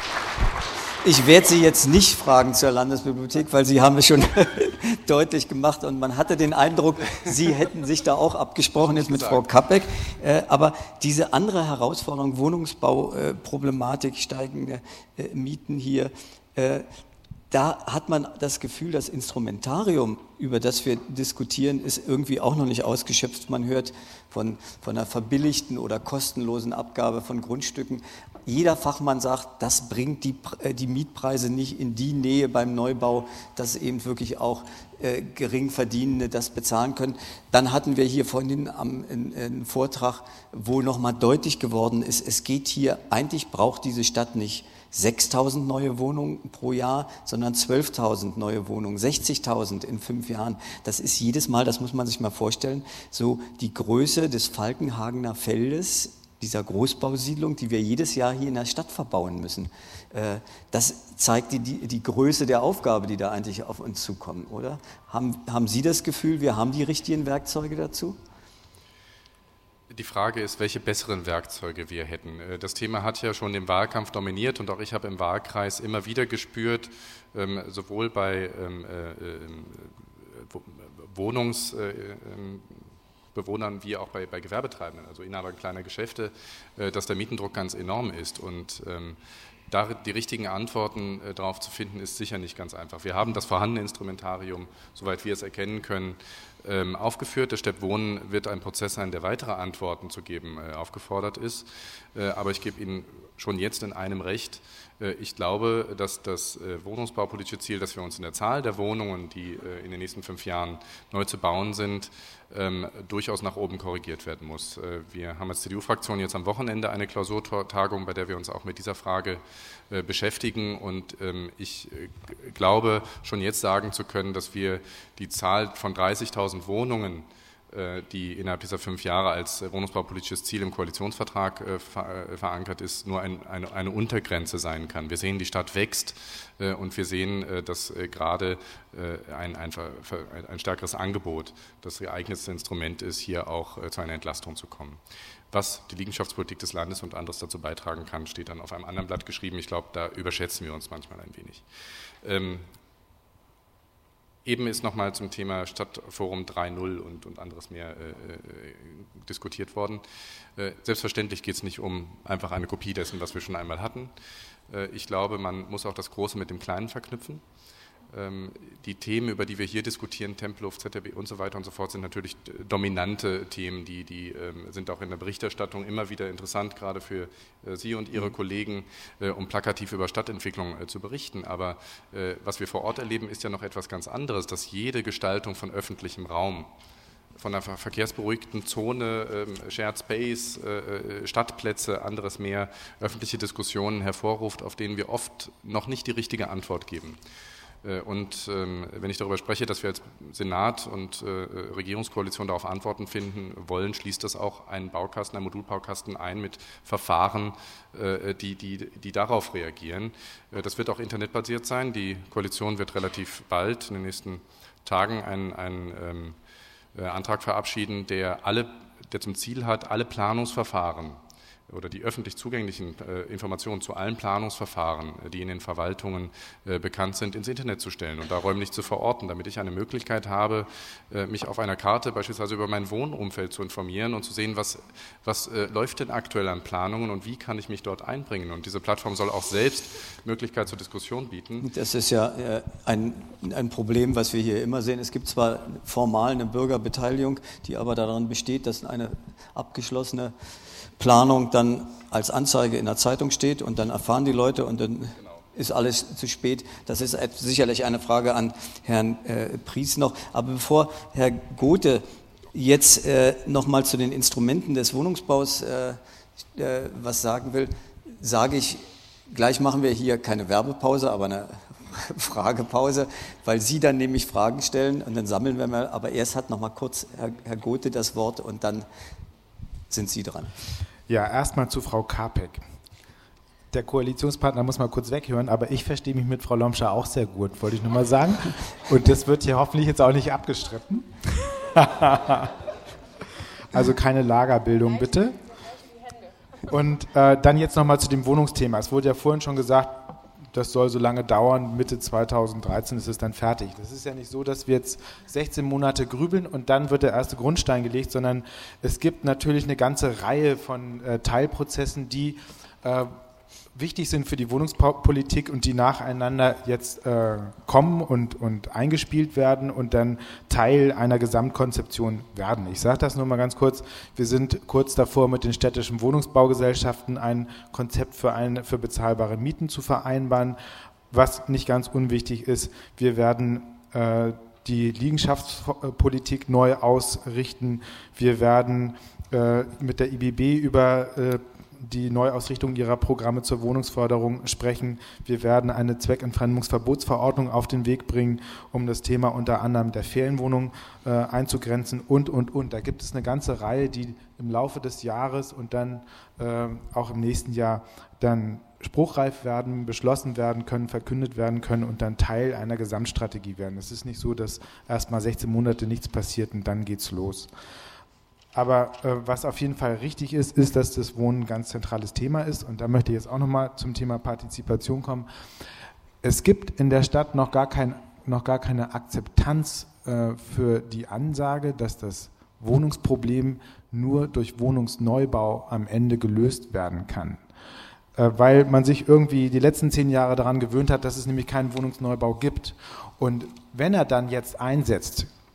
Ich werde Sie jetzt nicht fragen zur Landesbibliothek, weil Sie haben es schon deutlich gemacht und man hatte den Eindruck, Sie hätten sich da auch abgesprochen jetzt mit Frau Kappek. Aber diese andere Herausforderung, Wohnungsbauproblematik, steigende Mieten hier, da hat man das Gefühl, das Instrumentarium, über das wir diskutieren, ist irgendwie auch noch nicht ausgeschöpft. Man hört von, von einer verbilligten oder kostenlosen Abgabe von Grundstücken. Jeder Fachmann sagt, das bringt die, die Mietpreise nicht in die Nähe beim Neubau, dass eben wirklich auch äh, Geringverdienende das bezahlen können. Dann hatten wir hier vorhin am in, in Vortrag, wo nochmal deutlich geworden ist, es geht hier, eigentlich braucht diese Stadt nicht sechstausend neue Wohnungen pro Jahr, sondern zwölftausend neue Wohnungen, sechzigtausend in fünf Jahren. Das ist jedes Mal, das muss man sich mal vorstellen, so die Größe des Falkenhagener Feldes, dieser Großbausiedlung, die wir jedes Jahr hier in der Stadt verbauen müssen. Das zeigt die, die, die Größe der Aufgabe, die da eigentlich auf uns zukommt, oder? Haben, haben Sie das Gefühl, wir haben die richtigen Werkzeuge dazu? Die Frage ist, welche besseren Werkzeuge wir hätten. Das Thema hat ja schon den Wahlkampf dominiert und auch ich habe im Wahlkreis immer wieder gespürt, sowohl bei Wohnungsbewohnern wie auch bei, bei Gewerbetreibenden, also Inhaber kleiner Geschäfte, dass der Mietendruck ganz enorm ist. Und da die richtigen Antworten darauf zu finden, ist sicher nicht ganz einfach. Wir haben das vorhandene Instrumentarium, soweit wir es erkennen können, ähm, aufgeführt. Der Stepp Wohnen wird ein Prozess sein, der weitere Antworten zu geben äh, aufgefordert ist. Äh, aber ich gebe Ihnen schon jetzt in einem recht. Äh, ich glaube, dass das äh, wohnungsbaupolitische Ziel, dass wir uns in der Zahl der Wohnungen, die äh, in den nächsten fünf Jahren neu zu bauen sind, ähm, durchaus nach oben korrigiert werden muss. Äh, wir haben als C D U-Fraktion jetzt am Wochenende eine Klausurtagung, bei der wir uns auch mit dieser Frage äh, beschäftigen. Und ähm, ich äh, glaube, schon jetzt sagen zu können, dass wir die Zahl von dreißigtausend Wohnungen, die innerhalb dieser fünf Jahre als wohnungsbaupolitisches Ziel im Koalitionsvertrag äh, ver äh, verankert ist, nur ein, eine, eine Untergrenze sein kann. Wir sehen, die Stadt wächst äh, und wir sehen, äh, dass äh, gerade äh, ein, ein, ein stärkeres Angebot das geeignetste Instrument ist, hier auch äh, zu einer Entlastung zu kommen. Was die Liegenschaftspolitik des Landes und anderes dazu beitragen kann, steht dann auf einem anderen Blatt geschrieben. Ich glaube, da überschätzen wir uns manchmal ein wenig. Ähm, Eben ist nochmal zum Thema Stadtforum drei Punkt null und, und anderes mehr äh, diskutiert worden. Äh, selbstverständlich geht es nicht um einfach eine Kopie dessen, was wir schon einmal hatten. Äh, ich glaube, man muss auch das Große mit dem Kleinen verknüpfen. Ähm, die Themen, über die wir hier diskutieren, Tempelhof, Z R B und so weiter und so fort, sind natürlich dominante Themen, die, die ähm, sind auch in der Berichterstattung immer wieder interessant, gerade für äh, Sie und Ihre Kollegen, äh, um plakativ über Stadtentwicklung äh, zu berichten. Aber äh, was wir vor Ort erleben, ist ja noch etwas ganz anderes, dass jede Gestaltung von öffentlichem Raum, von einer verkehrsberuhigten Zone, äh, Shared Space, äh, Stadtplätze, anderes mehr, öffentliche Diskussionen hervorruft, auf denen wir oft noch nicht die richtige Antwort geben. Und ähm, wenn ich darüber spreche, dass wir als Senat und äh, Regierungskoalition darauf Antworten finden wollen, schließt das auch einen Baukasten, einen Modulbaukasten ein mit Verfahren, äh, die, die, die darauf reagieren. Äh, das wird auch internetbasiert sein. Die Koalition wird relativ bald, in den nächsten Tagen, einen, einen ähm, äh, Antrag verabschieden, der, alle, der zum Ziel hat, alle Planungsverfahren oder die öffentlich zugänglichen äh, Informationen zu allen Planungsverfahren, äh, die in den Verwaltungen äh, bekannt sind, ins Internet zu stellen und da räumlich zu verorten, damit ich eine Möglichkeit habe, äh, mich auf einer Karte beispielsweise über mein Wohnumfeld zu informieren und zu sehen, was, was äh, läuft denn aktuell an Planungen und wie kann ich mich dort einbringen. Und diese Plattform soll auch selbst Möglichkeit zur Diskussion bieten. Das ist ja äh, ein, ein Problem, was wir hier immer sehen. Es gibt zwar formal eine Bürgerbeteiligung, die aber daran besteht, dass eine abgeschlossene Planung dann als Anzeige in der Zeitung steht und dann erfahren die Leute und dann genau. ist alles zu spät. Das ist sicherlich eine Frage an Herrn äh, Pries noch. Aber bevor Herr Gothe jetzt äh, nochmal zu den Instrumenten des Wohnungsbaus äh, äh, was sagen will, sage ich, gleich machen wir hier keine Werbepause, aber eine Fragepause, weil Sie dann nämlich Fragen stellen und dann sammeln wir mal. Aber erst hat nochmal kurz Herr, Herr Gothe das Wort und dann sind Sie dran. Ja, erstmal zu Frau Karpek. Der Koalitionspartner muss mal kurz weghören, aber ich verstehe mich mit Frau Lomscher auch sehr gut, wollte ich nur mal sagen. Und das wird hier hoffentlich jetzt auch nicht abgestritten. Also keine Lagerbildung, bitte. Und äh, dann jetzt nochmal zu dem Wohnungsthema. Es wurde ja vorhin schon gesagt, das soll so lange dauern, Mitte zweitausenddreizehn ist es dann fertig. Das ist ja nicht so, dass wir jetzt sechzehn Monate grübeln und dann wird der erste Grundstein gelegt, sondern es gibt natürlich eine ganze Reihe von äh, Teilprozessen, die äh, wichtig sind für die Wohnungspolitik und die nacheinander jetzt äh, kommen und, und eingespielt werden und dann Teil einer Gesamtkonzeption werden. Ich sage das nur mal ganz kurz. Wir sind kurz davor, mit den städtischen Wohnungsbaugesellschaften ein Konzept für, ein, für bezahlbare Mieten zu vereinbaren, was nicht ganz unwichtig ist. Wir werden äh, die Liegenschaftspolitik neu ausrichten. Wir werden äh, mit der I B B über äh, die Neuausrichtung ihrer Programme zur Wohnungsförderung sprechen. Wir werden eine Zweckentfremdungsverbotsverordnung auf den Weg bringen, um das Thema unter anderem der Ferienwohnung äh, einzugrenzen und, und, und. Da gibt es eine ganze Reihe, die im Laufe des Jahres und dann äh, auch im nächsten Jahr dann spruchreif werden, beschlossen werden können, verkündet werden können und dann Teil einer Gesamtstrategie werden. Es ist nicht so, dass erst mal sechzehn Monate nichts passiert und dann geht's los. Aber äh, was auf jeden Fall richtig ist, ist, dass das Wohnen ein ganz zentrales Thema ist. Und da möchte ich jetzt auch nochmal zum Thema Partizipation kommen. Es gibt in der Stadt noch gar, kein, noch gar keine Akzeptanz äh, für die Ansage, dass das Wohnungsproblem nur durch Wohnungsneubau am Ende gelöst werden kann. Äh, weil man sich irgendwie die letzten zehn Jahre daran gewöhnt hat, dass es nämlich keinen Wohnungsneubau gibt. Und wenn er dann jetzt einsetzt,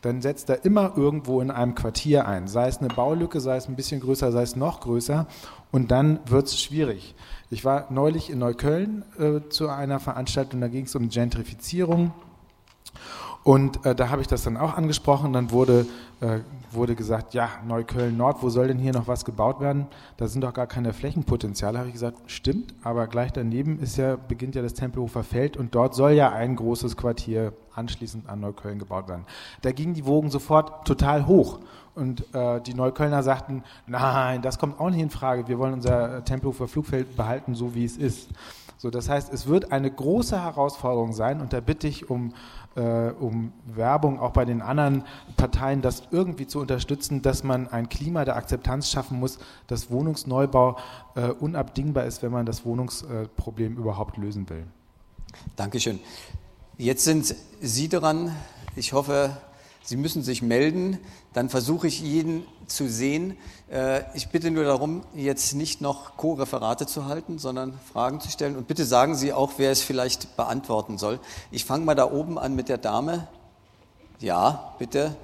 dann setzt er immer irgendwo in einem Quartier ein. Sei es eine Baulücke, sei es ein bisschen größer, sei es noch größer. Und dann wird es schwierig. Ich war neulich in Neukölln äh, zu einer Veranstaltung, da ging es um Gentrifizierung. Und äh, da habe ich das dann auch angesprochen. Dann wurde, äh, wurde gesagt, ja, Neukölln Nord, wo soll denn hier noch was gebaut werden? Da sind doch gar keine Flächenpotenziale. Habe ich gesagt, stimmt, aber gleich daneben ist ja, beginnt ja das Tempelhofer Feld und dort soll ja ein großes Quartier anschließend an Neukölln gebaut werden. Da gingen die Wogen sofort total hoch. Und äh, die Neuköllner sagten, nein, das kommt auch nicht in Frage. Wir wollen unser Tempelhofer Flugfeld behalten, so wie es ist. So, das heißt, es wird eine große Herausforderung sein und da bitte ich um, äh, um Werbung auch bei den anderen Parteien, das irgendwie zu unterstützen, dass man ein Klima der Akzeptanz schaffen muss, dass Wohnungsneubau äh, unabdingbar ist, wenn man das Wohnungsproblem überhaupt lösen will. Dankeschön. Jetzt sind Sie dran. Ich hoffe, Sie müssen sich melden, dann versuche ich jeden zu sehen. Ich bitte nur darum, jetzt nicht noch Co-Referate zu halten, sondern Fragen zu stellen. Und bitte sagen Sie auch, wer es vielleicht beantworten soll. Ich fange mal da oben an mit der Dame. Ja, bitte.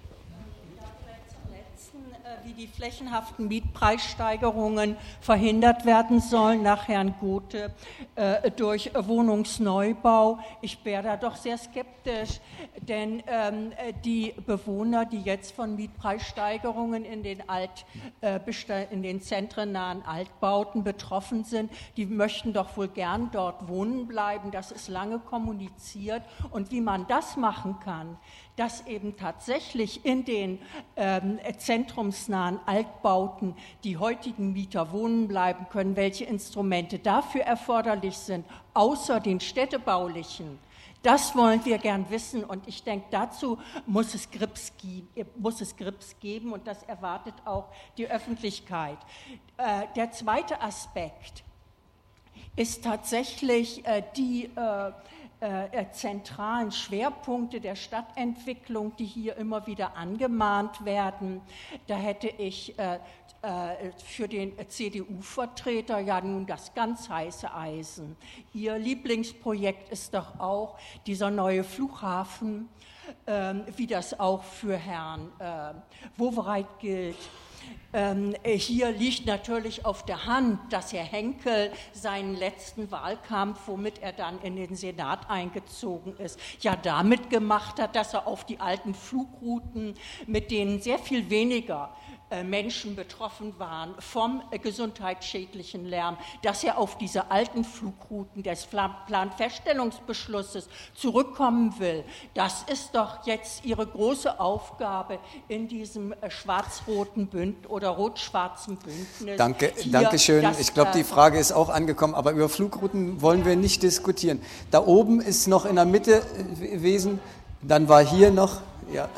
Wie die flächenhaften Mietpreissteigerungen verhindert werden sollen nach Herrn Gothe äh, durch Wohnungsneubau. Ich wäre da doch sehr skeptisch, denn ähm, die Bewohner, die jetzt von Mietpreissteigerungen in den, Alt, äh, in den zentrennahen Altbauten betroffen sind, die möchten doch wohl gern dort wohnen bleiben. Das ist lange kommuniziert. Und wie man das machen kann, dass eben tatsächlich in den ähm, zentrumsnahen Altbauten die heutigen Mieter wohnen bleiben können, welche Instrumente dafür erforderlich sind, außer den städtebaulichen. Das wollen wir gern wissen und ich denke, dazu muss es Grips, muss es Grips geben und das erwartet auch die Öffentlichkeit. Äh, der zweite Aspekt ist tatsächlich äh, die äh, Äh, zentralen Schwerpunkte der Stadtentwicklung, die hier immer wieder angemahnt werden. Da hätte ich äh, äh, für den C D U-Vertreter ja nun das ganz heiße Eisen. Ihr Lieblingsprojekt ist doch auch dieser neue Flughafen, äh, wie das auch für Herrn äh, Wowereit gilt. Ähm, hier liegt natürlich auf der Hand, dass Herr Henkel seinen letzten Wahlkampf, womit er dann in den Senat eingezogen ist, ja damit gemacht hat, dass er auf die alten Flugrouten, mit denen sehr viel weniger äh, Menschen betroffen waren vom äh, gesundheitsschädlichen Lärm, dass er auf diese alten Flugrouten des Planfeststellungsbeschlusses zurückkommen will. Das ist doch jetzt Ihre große Aufgabe in diesem äh, schwarz-roten Bündnis oder rot-schwarzen Bündnis. Danke, danke schön. Ich glaube, die Frage ist auch angekommen, aber über Flugrouten wollen wir nicht diskutieren. Da oben ist noch in der Mitte gewesen, dann war hier noch, ja.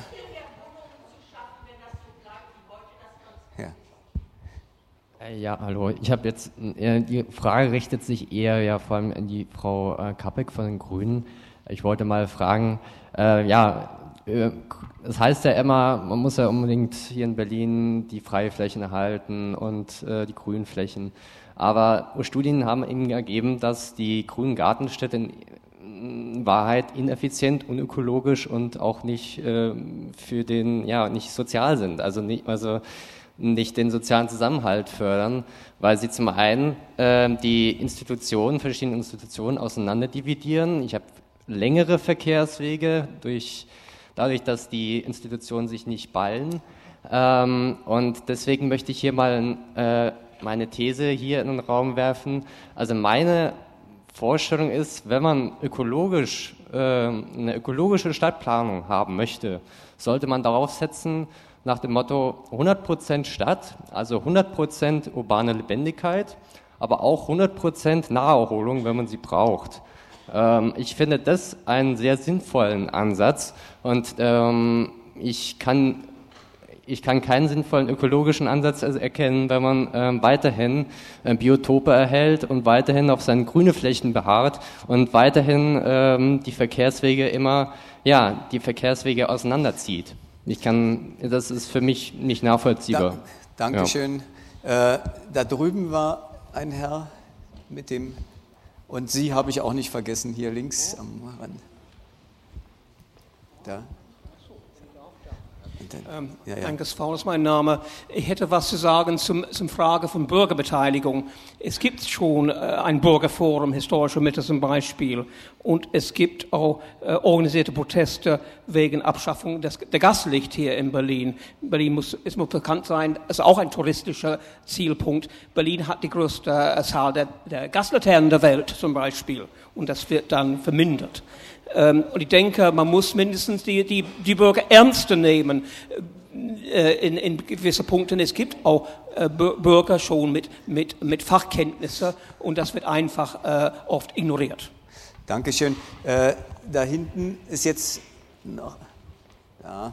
Ja, ja hallo. Ich habe jetzt, äh, die Frage richtet sich eher ja vor allem an die Frau äh, Kappek von den Grünen. Ich wollte mal fragen, äh, ja, das heißt ja immer, man muss ja unbedingt hier in Berlin die freie Flächen erhalten und äh, die grünen Flächen. Aber Studien haben eben ergeben, dass die grünen Gartenstädte in, in Wahrheit ineffizient, unökologisch und auch nicht äh, für den, ja, nicht sozial sind. Also nicht, also nicht den sozialen Zusammenhalt fördern, weil sie zum einen äh, die Institutionen, verschiedene Institutionen auseinanderdividieren. Ich habe längere Verkehrswege durch dadurch, dass die Institutionen sich nicht ballen. Ähm, und deswegen möchte ich hier mal äh, meine These hier in den Raum werfen. Also meine Vorstellung ist, wenn man ökologisch, äh, eine ökologische Stadtplanung haben möchte, sollte man darauf setzen, nach dem Motto hundert Prozent Stadt, also hundert Prozent urbane Lebendigkeit, aber auch hundert Prozent Naherholung, wenn man sie braucht. Ich finde das einen sehr sinnvollen Ansatz und ähm, ich kann, ich kann keinen sinnvollen ökologischen Ansatz erkennen, wenn man ähm, weiterhin äh, Biotope erhält und weiterhin auf seinen grünen Flächen beharrt und weiterhin ähm, die Verkehrswege immer, ja, die Verkehrswege auseinanderzieht. Ich kann, das ist für mich nicht nachvollziehbar. Da, Dankeschön. Ja. Äh, da drüben war ein Herr mit dem... Und Sie habe ich auch nicht vergessen, hier links am Rand. Da. Ähm, Ja, ja. Angus Faul ist mein Name. Ich hätte was zu sagen zum, zum Frage von Bürgerbeteiligung. Es gibt schon äh, ein Bürgerforum, historische Mitte zum Beispiel, und es gibt auch äh, organisierte Proteste wegen Abschaffung des, der Gaslicht hier in Berlin. Berlin muss, es muss bekannt sein, es ist auch ein touristischer Zielpunkt. Berlin hat die größte äh, Zahl der, der Gaslaternen der Welt zum Beispiel, und das wird dann vermindert. Ähm, und ich denke, man muss mindestens die, die, die Bürger ernster nehmen äh, in, in gewissen Punkten. Es gibt auch äh, Bürger schon mit, mit, mit Fachkenntnissen, und das wird einfach äh, oft ignoriert. Dankeschön. Äh, da hinten ist jetzt noch... Ja.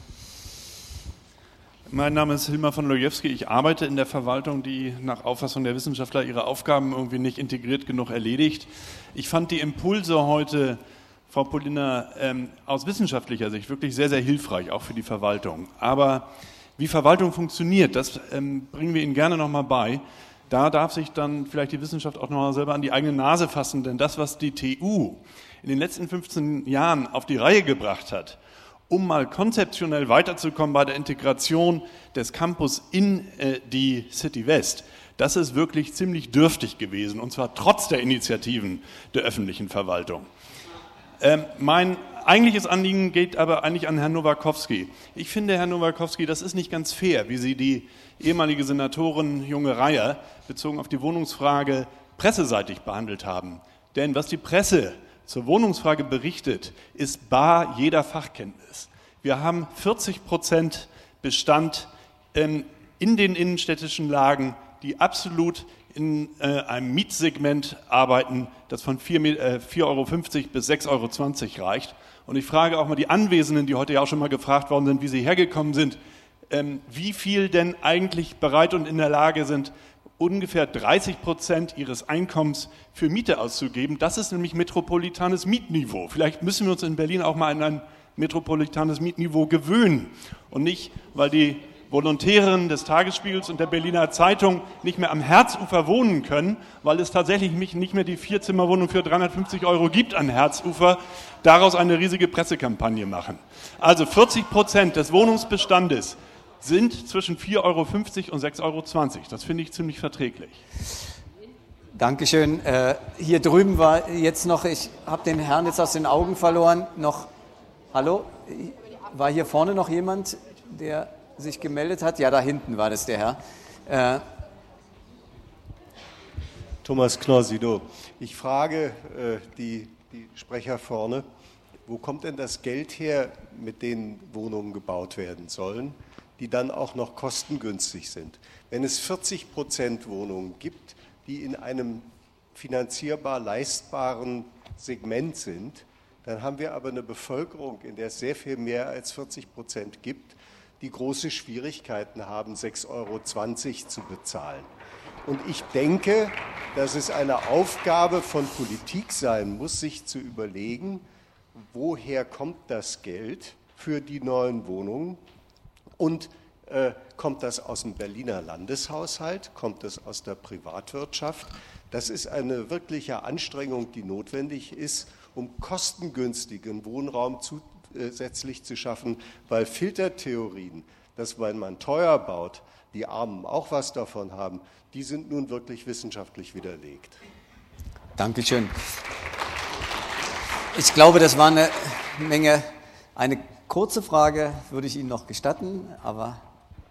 Mein Name ist Hilmar von Lojewski. Ich arbeite in der Verwaltung, die nach Auffassung der Wissenschaftler ihre Aufgaben irgendwie nicht integriert genug erledigt. Ich fand die Impulse heute, Frau Polliner, ähm, aus wissenschaftlicher Sicht wirklich sehr, sehr hilfreich, auch für die Verwaltung. Aber wie Verwaltung funktioniert, das ähm, bringen wir Ihnen gerne nochmal bei. Da darf sich dann vielleicht die Wissenschaft auch nochmal selber an die eigene Nase fassen, denn das, was die T U in den letzten fünfzehn Jahren auf die Reihe gebracht hat, um mal konzeptionell weiterzukommen bei der Integration des Campus in äh, die City West, das ist wirklich ziemlich dürftig gewesen, und zwar trotz der Initiativen der öffentlichen Verwaltung. Ähm, mein eigentliches Anliegen geht aber eigentlich an Herrn Nowakowski. Ich finde, Herr Nowakowski, das ist nicht ganz fair, wie Sie die ehemalige Senatorin Junge Reier bezogen auf die Wohnungsfrage presseseitig behandelt haben. Denn was die Presse zur Wohnungsfrage berichtet, ist bar jeder Fachkenntnis. Wir haben vierzig Prozent Bestand ähm, in den innenstädtischen Lagen, die absolut in äh, einem Mietsegment arbeiten, das von vier Euro fünfzig bis sechs Euro zwanzig reicht. Und ich frage auch mal die Anwesenden, die heute ja auch schon mal gefragt worden sind, wie sie hergekommen sind, ähm, wie viel denn eigentlich bereit und in der Lage sind, ungefähr dreißig Prozent ihres Einkommens für Miete auszugeben. Das ist nämlich metropolitanes Mietniveau. Vielleicht müssen wir uns in Berlin auch mal an ein metropolitanes Mietniveau gewöhnen und nicht, weil die Volontärinnen des Tagesspiegels und der Berliner Zeitung nicht mehr am Herzufer wohnen können, weil es tatsächlich nicht mehr die Vierzimmerwohnung für dreihundertfünfzig Euro gibt an Herzufer, daraus eine riesige Pressekampagne machen. Also vierzig Prozent des Wohnungsbestandes sind zwischen vier Euro fünfzig und sechs Euro zwanzig. Das finde ich ziemlich verträglich. Dankeschön. Äh, hier drüben war jetzt noch, ich habe den Herrn jetzt aus den Augen verloren, noch, hallo, war hier vorne noch jemand, der sich gemeldet hat? Ja, da hinten war das der Herr. Äh, Thomas Knorr-Sido. Ich frage äh, die, die Sprecher vorne, wo kommt denn das Geld her, mit denen Wohnungen gebaut werden sollen, die dann auch noch kostengünstig sind? Wenn es vierzig Prozent Wohnungen gibt, die in einem finanzierbar leistbaren Segment sind, dann haben wir aber eine Bevölkerung, in der es sehr viel mehr als vierzig Prozent gibt, die große Schwierigkeiten haben, sechs Euro zwanzig zu bezahlen. Und ich denke, dass es eine Aufgabe von Politik sein muss, sich zu überlegen, woher kommt das Geld für die neuen Wohnungen und äh, kommt das aus dem Berliner Landeshaushalt, kommt das aus der Privatwirtschaft? Das ist eine wirkliche Anstrengung, die notwendig ist, um kostengünstigen Wohnraum zusätzlich zu schaffen, weil Filtertheorien, dass wenn man teuer baut, die Armen auch was davon haben, die sind nun wirklich wissenschaftlich widerlegt. Dankeschön. Ich glaube, das war eine Menge. Eine kurze Frage würde ich Ihnen noch gestatten, aber...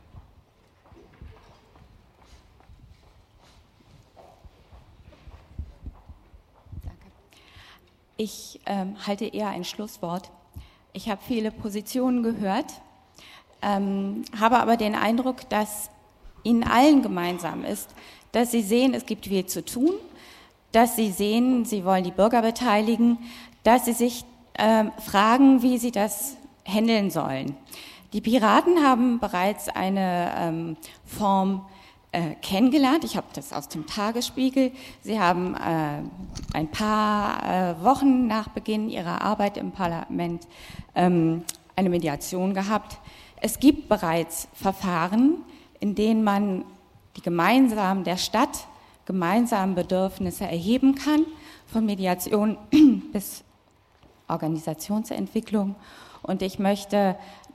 Ich ähm, halte eher ein Schlusswort. Ich habe viele Positionen gehört, ähm, habe aber den Eindruck, dass Ihnen allen gemeinsam ist, dass Sie sehen, es gibt viel zu tun, dass Sie sehen, Sie wollen die Bürger beteiligen, dass Sie sich ähm, fragen, wie Sie das handeln sollen. Die Piraten haben bereits eine ähm, Form Äh, kennengelernt. Ich habe das aus dem Tagesspiegel. Sie haben äh, ein paar äh, Wochen nach Beginn ihrer Arbeit im Parlament ähm, eine Mediation gehabt. Es gibt bereits Verfahren, in denen man die gemeinsamen der Stadt gemeinsamen Bedürfnisse erheben kann, von Mediation bis Organisationsentwicklung. Und ich möchte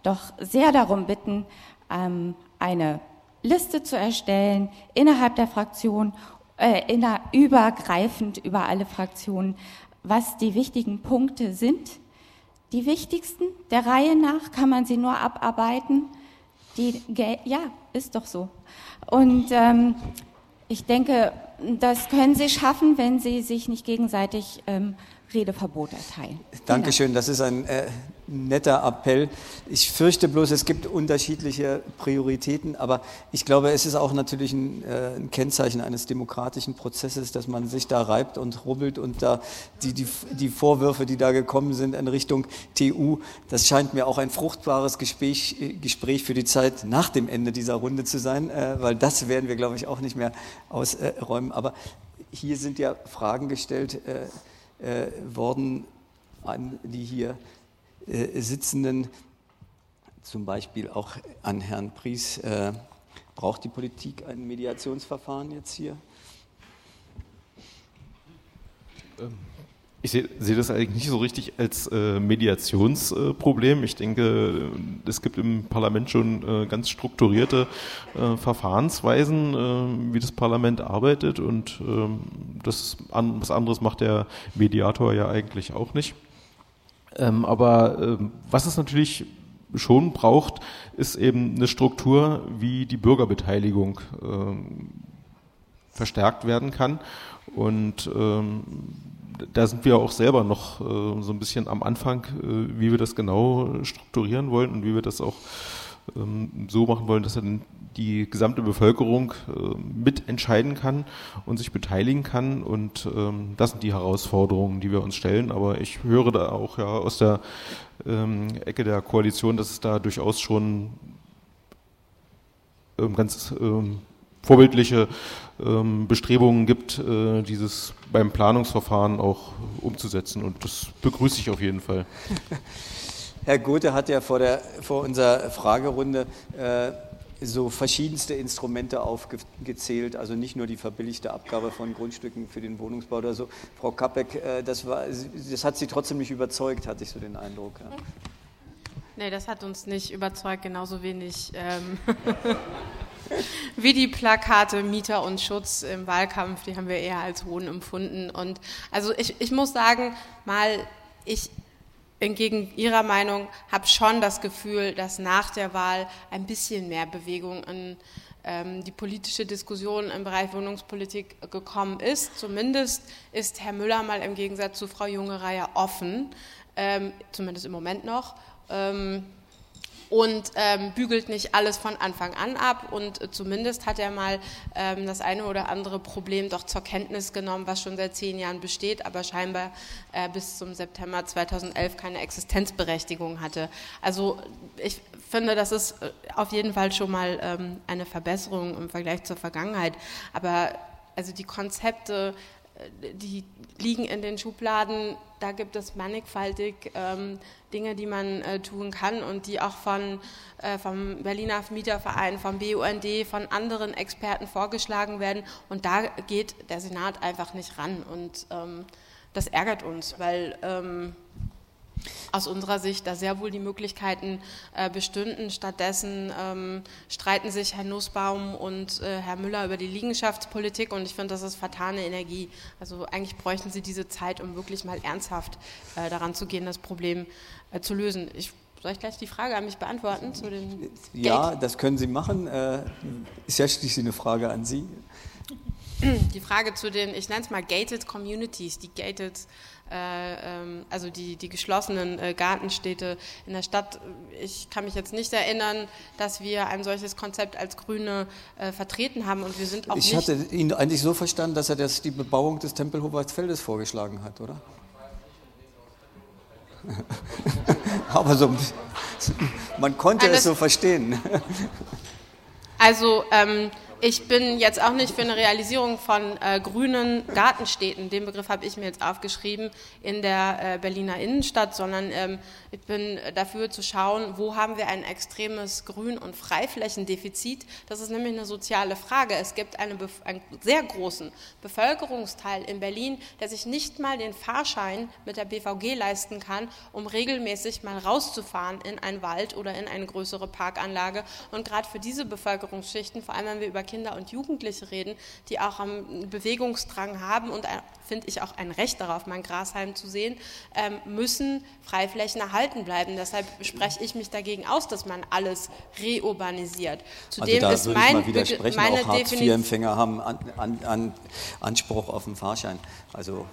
doch sehr darum bitten, ähm, eine Liste zu erstellen innerhalb der Fraktion, äh, inner, übergreifend über alle Fraktionen, was die wichtigen Punkte sind. Die wichtigsten, der Reihe nach kann man sie nur abarbeiten. Die, ja, ist doch so. Und ähm, ich denke, das können Sie schaffen, wenn Sie sich nicht gegenseitig ähm, Redeverbot erteilen. Dankeschön, das ist ein äh, netter Appell. Ich fürchte bloß, es gibt unterschiedliche Prioritäten, aber ich glaube, es ist auch natürlich ein, äh, ein Kennzeichen eines demokratischen Prozesses, dass man sich da reibt und rubbelt und da die, die, die Vorwürfe, die da gekommen sind in Richtung T U, das scheint mir auch ein fruchtbares Gespräch, Gespräch für die Zeit nach dem Ende dieser Runde zu sein, äh, weil das werden wir, glaube ich, auch nicht mehr ausräumen. Aber hier sind ja Fragen gestellt äh, Äh, worden an die hier äh, Sitzenden, zum Beispiel auch an Herrn Pries. Äh, braucht die Politik ein Mediationsverfahren jetzt hier? Ich sehe seh das eigentlich nicht so richtig als äh, Mediationsproblem. Äh, ich denke, es gibt im Parlament schon äh, ganz strukturierte äh, Verfahrensweisen, äh, wie das Parlament arbeitet, und äh, das an, was anderes macht der Mediator ja eigentlich auch nicht. Ähm, aber äh, was es natürlich schon braucht, ist eben eine Struktur, wie die Bürgerbeteiligung äh, verstärkt werden kann, und ähm, da sind wir auch selber noch äh, so ein bisschen am Anfang, äh, wie wir das genau strukturieren wollen und wie wir das auch ähm, so machen wollen, dass dann die gesamte Bevölkerung äh, mitentscheiden kann und sich beteiligen kann. Und ähm, das sind die Herausforderungen, die wir uns stellen. Aber ich höre da auch ja aus der ähm, Ecke der Koalition, dass es da durchaus schon ähm, ganz ähm, vorbildliche ähm, Bestrebungen gibt, äh, dieses beim Planungsverfahren auch umzusetzen, und das begrüße ich auf jeden Fall. Herr Gothe hat ja vor, der, vor unserer Fragerunde äh, so verschiedenste Instrumente aufgezählt, also nicht nur die verbilligte Abgabe von Grundstücken für den Wohnungsbau oder so. Frau Kappeck, äh, das, war, das hat Sie trotzdem nicht überzeugt, hatte ich so den Eindruck. Ja. Nee, das hat uns nicht überzeugt, genauso wenig ähm, wie die Plakate Mieter und Schutz im Wahlkampf, die haben wir eher als Hohn empfunden. Und also ich, ich muss sagen, mal ich entgegen Ihrer Meinung habe schon das Gefühl, dass nach der Wahl ein bisschen mehr Bewegung in ähm, die politische Diskussion im Bereich Wohnungspolitik gekommen ist. Zumindest ist Herr Müller mal im Gegensatz zu Frau Jungereier offen, ähm, zumindest im Moment noch, ähm, und ähm, bügelt nicht alles von Anfang an ab, und äh, zumindest hat er mal ähm, das eine oder andere Problem doch zur Kenntnis genommen, was schon seit zehn Jahren besteht, aber scheinbar äh, bis zum September zweitausendelf keine Existenzberechtigung hatte. Also ich finde, das ist auf jeden Fall schon mal ähm, eine Verbesserung im Vergleich zur Vergangenheit, aber also die Konzepte, die liegen in den Schubladen, da gibt es mannigfaltig ähm, Dinge, die man äh, tun kann und die auch von, äh, vom Berliner Mieterverein, vom B U N D, von anderen Experten vorgeschlagen werden, und da geht der Senat einfach nicht ran, und ähm, das ärgert uns, weil ähm, aus unserer Sicht da sehr wohl die Möglichkeiten äh, bestünden. Stattdessen ähm, streiten sich Herr Nussbaum und äh, Herr Müller über die Liegenschaftspolitik, und ich finde, das ist vertane Energie. Also eigentlich bräuchten Sie diese Zeit, um wirklich mal ernsthaft äh, daran zu gehen, das Problem äh, zu lösen. Ich, soll ich gleich die Frage an mich beantworten? Zu den ja, Gate? Das können Sie machen. Äh, ist ja schließlich eine Frage an Sie. Die Frage zu den, ich nenne es mal gated communities, die gated, äh, ähm, also die, die geschlossenen äh, Gartenstädte in der Stadt. Ich kann mich jetzt nicht erinnern, dass wir ein solches Konzept als Grüne äh, vertreten haben, und wir sind auch ich nicht... Ich hatte ihn eigentlich so verstanden, dass er das, die Bebauung des Tempelhofer Feldes vorgeschlagen hat, oder? Aber so, man konnte Alles, es so verstehen. Also... Ähm, Ich bin jetzt auch nicht für eine Realisierung von äh, grünen Gartenstädten, den Begriff habe ich mir jetzt aufgeschrieben, in der äh, Berliner Innenstadt, sondern ähm, ich bin dafür zu schauen, wo haben wir ein extremes Grün- und Freiflächendefizit. Das ist nämlich eine soziale Frage. Es gibt eine, einen sehr großen Bevölkerungsteil in Berlin, der sich nicht mal den Fahrschein mit der B V G leisten kann, um regelmäßig mal rauszufahren in einen Wald oder in eine größere Parkanlage. Und gerade für diese Bevölkerungsschichten, vor allem wenn wir über Kinder und Jugendliche reden, die auch einen Bewegungsdrang haben und, finde ich, auch ein Recht darauf, mal ein Grashalm zu sehen, ähm, müssen Freiflächen erhalten bleiben. Deshalb spreche ich mich dagegen aus, dass man alles reurbanisiert. Zudem also da ist mein, ich mal widersprechen, meine auch Hartz Definition... vier Empfänger haben an, an, an Anspruch auf den Fahrschein. Also...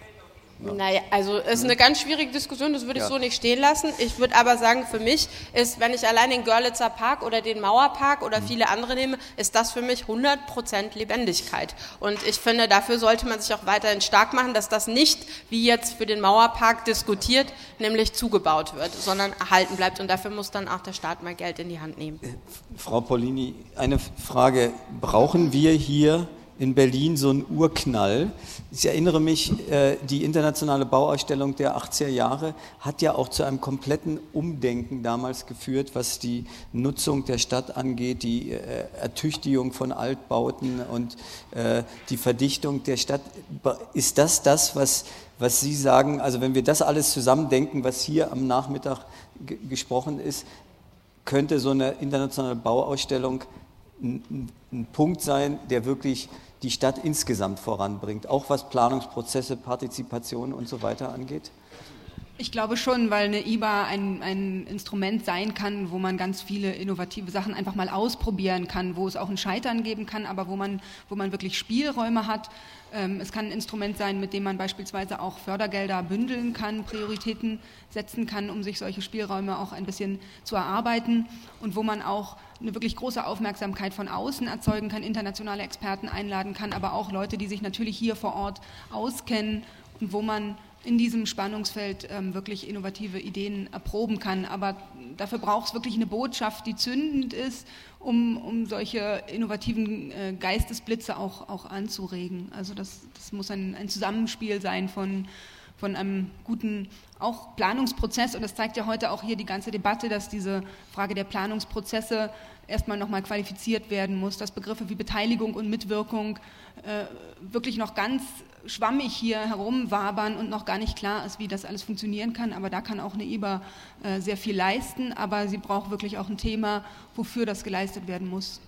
Ja. Naja, also es ist eine ganz schwierige Diskussion, das würde ich ja. so nicht stehen lassen. Ich würde aber sagen, für mich ist, wenn ich allein den Görlitzer Park oder den Mauerpark oder viele andere nehme, ist das für mich hundert Prozent Lebendigkeit. Und ich finde, dafür sollte man sich auch weiterhin stark machen, dass das nicht, wie jetzt für den Mauerpark diskutiert, nämlich zugebaut wird, sondern erhalten bleibt. Und dafür muss dann auch der Staat mal Geld in die Hand nehmen. Frau Pollini, eine Frage. Brauchen wir hier in Berlin so einen Urknall? Ich erinnere mich, die internationale Bauausstellung der achtziger Jahre hat ja auch zu einem kompletten Umdenken damals geführt, was die Nutzung der Stadt angeht, die Ertüchtigung von Altbauten und die Verdichtung der Stadt. Ist das das, was, was Sie sagen, also wenn wir das alles zusammendenken, was hier am Nachmittag g- gesprochen ist, könnte so eine internationale Bauausstellung ein, ein Punkt sein, der wirklich die Stadt insgesamt voranbringt, auch was Planungsprozesse, Partizipation und so weiter angeht? Ich glaube schon, weil eine I B A ein, ein Instrument sein kann, wo man ganz viele innovative Sachen einfach mal ausprobieren kann, wo es auch ein Scheitern geben kann, aber wo man, wo man wirklich Spielräume hat. Ähm, es kann ein Instrument sein, mit dem man beispielsweise auch Fördergelder bündeln kann, Prioritäten setzen kann, um sich solche Spielräume auch ein bisschen zu erarbeiten und wo man auch eine wirklich große Aufmerksamkeit von außen erzeugen kann, internationale Experten einladen kann, aber auch Leute, die sich natürlich hier vor Ort auskennen und wo man in diesem Spannungsfeld ähm, wirklich innovative Ideen erproben kann. Aber dafür braucht es wirklich eine Botschaft, die zündend ist, um, um solche innovativen äh, Geistesblitze auch, auch anzuregen. Also das, das muss ein, ein Zusammenspiel sein von, von einem guten auch Planungsprozess. Und das zeigt ja heute auch hier die ganze Debatte, dass diese Frage der Planungsprozesse erstmal nochmal qualifiziert werden muss, dass Begriffe wie Beteiligung und Mitwirkung äh, wirklich noch ganz schwammig hier herumwabern und noch gar nicht klar ist, wie das alles funktionieren kann. Aber da kann auch eine I B A äh, sehr viel leisten, aber sie braucht wirklich auch ein Thema, wofür das geleistet werden muss.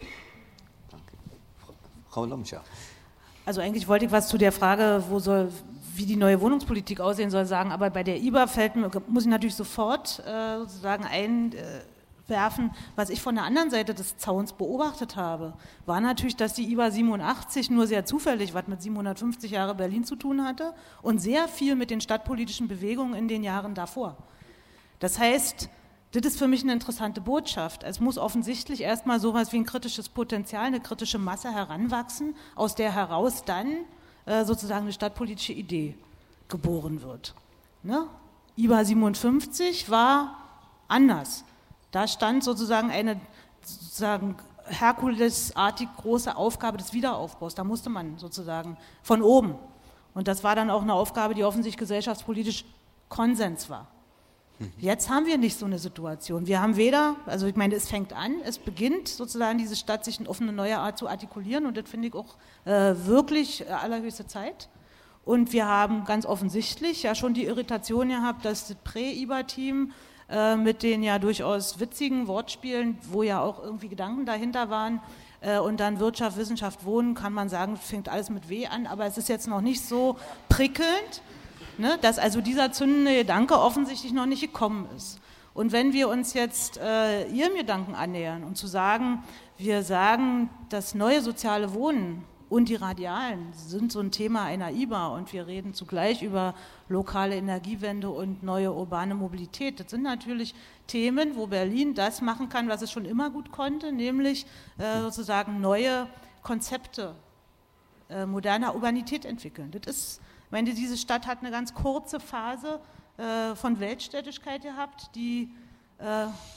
Danke. Frau Lomscher. Also eigentlich wollte ich was zu der Frage, wo soll, wie die neue Wohnungspolitik aussehen soll, sagen, aber bei der I B A fällt mir, muss ich natürlich sofort äh, sozusagen ein äh, werfen. Was ich von der anderen Seite des Zauns beobachtet habe, war natürlich, dass die I B A siebenundachtzig nur sehr zufällig was mit siebenhundertfünfzig Jahre Berlin zu tun hatte und sehr viel mit den stadtpolitischen Bewegungen in den Jahren davor. Das heißt, das ist für mich eine interessante Botschaft. Es muss offensichtlich erstmal sowas wie ein kritisches Potenzial, eine kritische Masse heranwachsen, aus der heraus dann äh, sozusagen eine stadtpolitische Idee geboren wird. Ne? I B A siebenundfünfzig war anders. Da stand sozusagen eine sozusagen Herkulesartig große Aufgabe des Wiederaufbaus. Da musste man sozusagen von oben. Und das war dann auch eine Aufgabe, die offensichtlich gesellschaftspolitisch Konsens war. Jetzt haben wir nicht so eine Situation. Wir haben weder, also ich meine, es fängt an, es beginnt sozusagen diese Stadt sich auf eine neue Art zu artikulieren und das finde ich auch äh, wirklich allerhöchste Zeit. Und wir haben ganz offensichtlich ja schon die Irritation gehabt, dass das Prä-I B A-Team mit den ja durchaus witzigen Wortspielen, wo ja auch irgendwie Gedanken dahinter waren, und dann Wirtschaft, Wissenschaft, Wohnen, kann man sagen, fängt alles mit W an, aber es ist jetzt noch nicht so prickelnd, ne, dass also dieser zündende Gedanke offensichtlich noch nicht gekommen ist. Und wenn wir uns jetzt äh, Ihrem Gedanken annähern und zu sagen, wir sagen, das neue soziale Wohnen und die Radialen sind so ein Thema einer I B A und wir reden zugleich über lokale Energiewende und neue urbane Mobilität. Das sind natürlich Themen, wo Berlin das machen kann, was es schon immer gut konnte, nämlich äh, sozusagen neue Konzepte äh, moderner Urbanität entwickeln. Das ist, ich meine, diese Stadt hat eine ganz kurze Phase äh, von Weltstädtigkeit gehabt, die äh,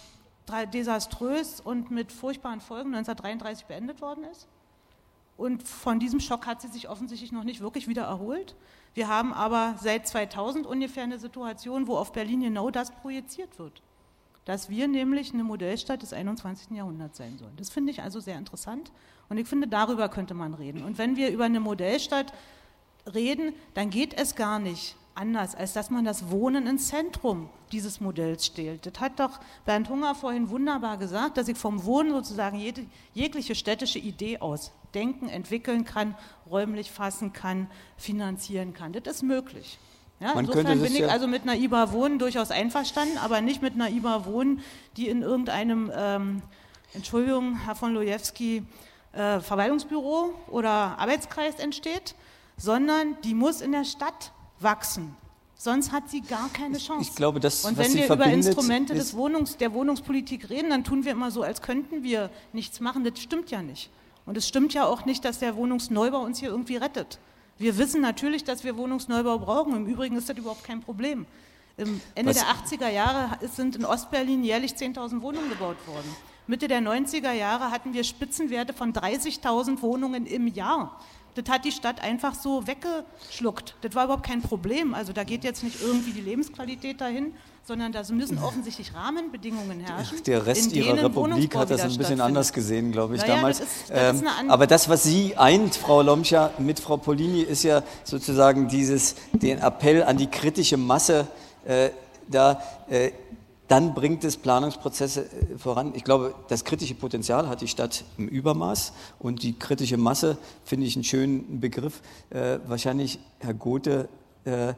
desaströs und mit furchtbaren Folgen neunzehnhundertdreiunddreißig beendet worden ist. Und von diesem Schock hat sie sich offensichtlich noch nicht wirklich wieder erholt. Wir haben aber seit zweitausend ungefähr eine Situation, wo auf Berlin genau das projiziert wird. Dass wir nämlich eine Modellstadt des einundzwanzigsten Jahrhunderts sein sollen. Das finde ich also sehr interessant und ich finde, darüber könnte man reden. Und wenn wir über eine Modellstadt reden, dann geht es gar nicht anders, als dass man das Wohnen ins Zentrum dieses Modells stellt. Das hat doch Bernd Hunger vorhin wunderbar gesagt, dass ich vom Wohnen sozusagen jede, jegliche städtische Idee aus denken, entwickeln kann, räumlich fassen kann, finanzieren kann. Das ist möglich. Ja, insofern bin ich ja also mit einer I B A Wohnen durchaus einverstanden, aber nicht mit einer I B A Wohnen, die in irgendeinem, ähm, Entschuldigung, Herr von Lojewski, äh, Verwaltungsbüro oder Arbeitskreis entsteht, sondern die muss in der Stadt wachsen. Sonst hat sie gar keine Chance. Ich glaube, das, Und was wenn sie wir über verbindet, Instrumente ist des Wohnungs, der Wohnungspolitik reden, dann tun wir immer so, als könnten wir nichts machen. Das stimmt ja nicht. Und es stimmt ja auch nicht, dass der Wohnungsneubau uns hier irgendwie rettet. Wir wissen natürlich, dass wir Wohnungsneubau brauchen. Im Übrigen ist das überhaupt kein Problem. Im Ende Was? der achtziger Jahre sind in Ostberlin jährlich zehntausend Wohnungen gebaut worden. Mitte der neunziger Jahre hatten wir Spitzenwerte von dreißigtausend Wohnungen im Jahr. Das hat die Stadt einfach so weggeschluckt. Das war überhaupt kein Problem. Also da geht jetzt nicht irgendwie die Lebensqualität dahin, sondern da müssen offensichtlich Rahmenbedingungen herrschen. Der Rest ihrer Republik hat das ein bisschen anders gesehen, glaube ich, naja, damals. Das ist, das ist ähm, aber das, was Sie eint, Frau Lomscher, mit Frau Pollini, ist ja sozusagen dieses, den Appell an die kritische Masse, äh, da, äh, dann bringt es Planungsprozesse äh, voran. Ich glaube, das kritische Potenzial hat die Stadt im Übermaß und die kritische Masse finde ich einen schönen Begriff. Äh, wahrscheinlich, Herr Gothe, äh,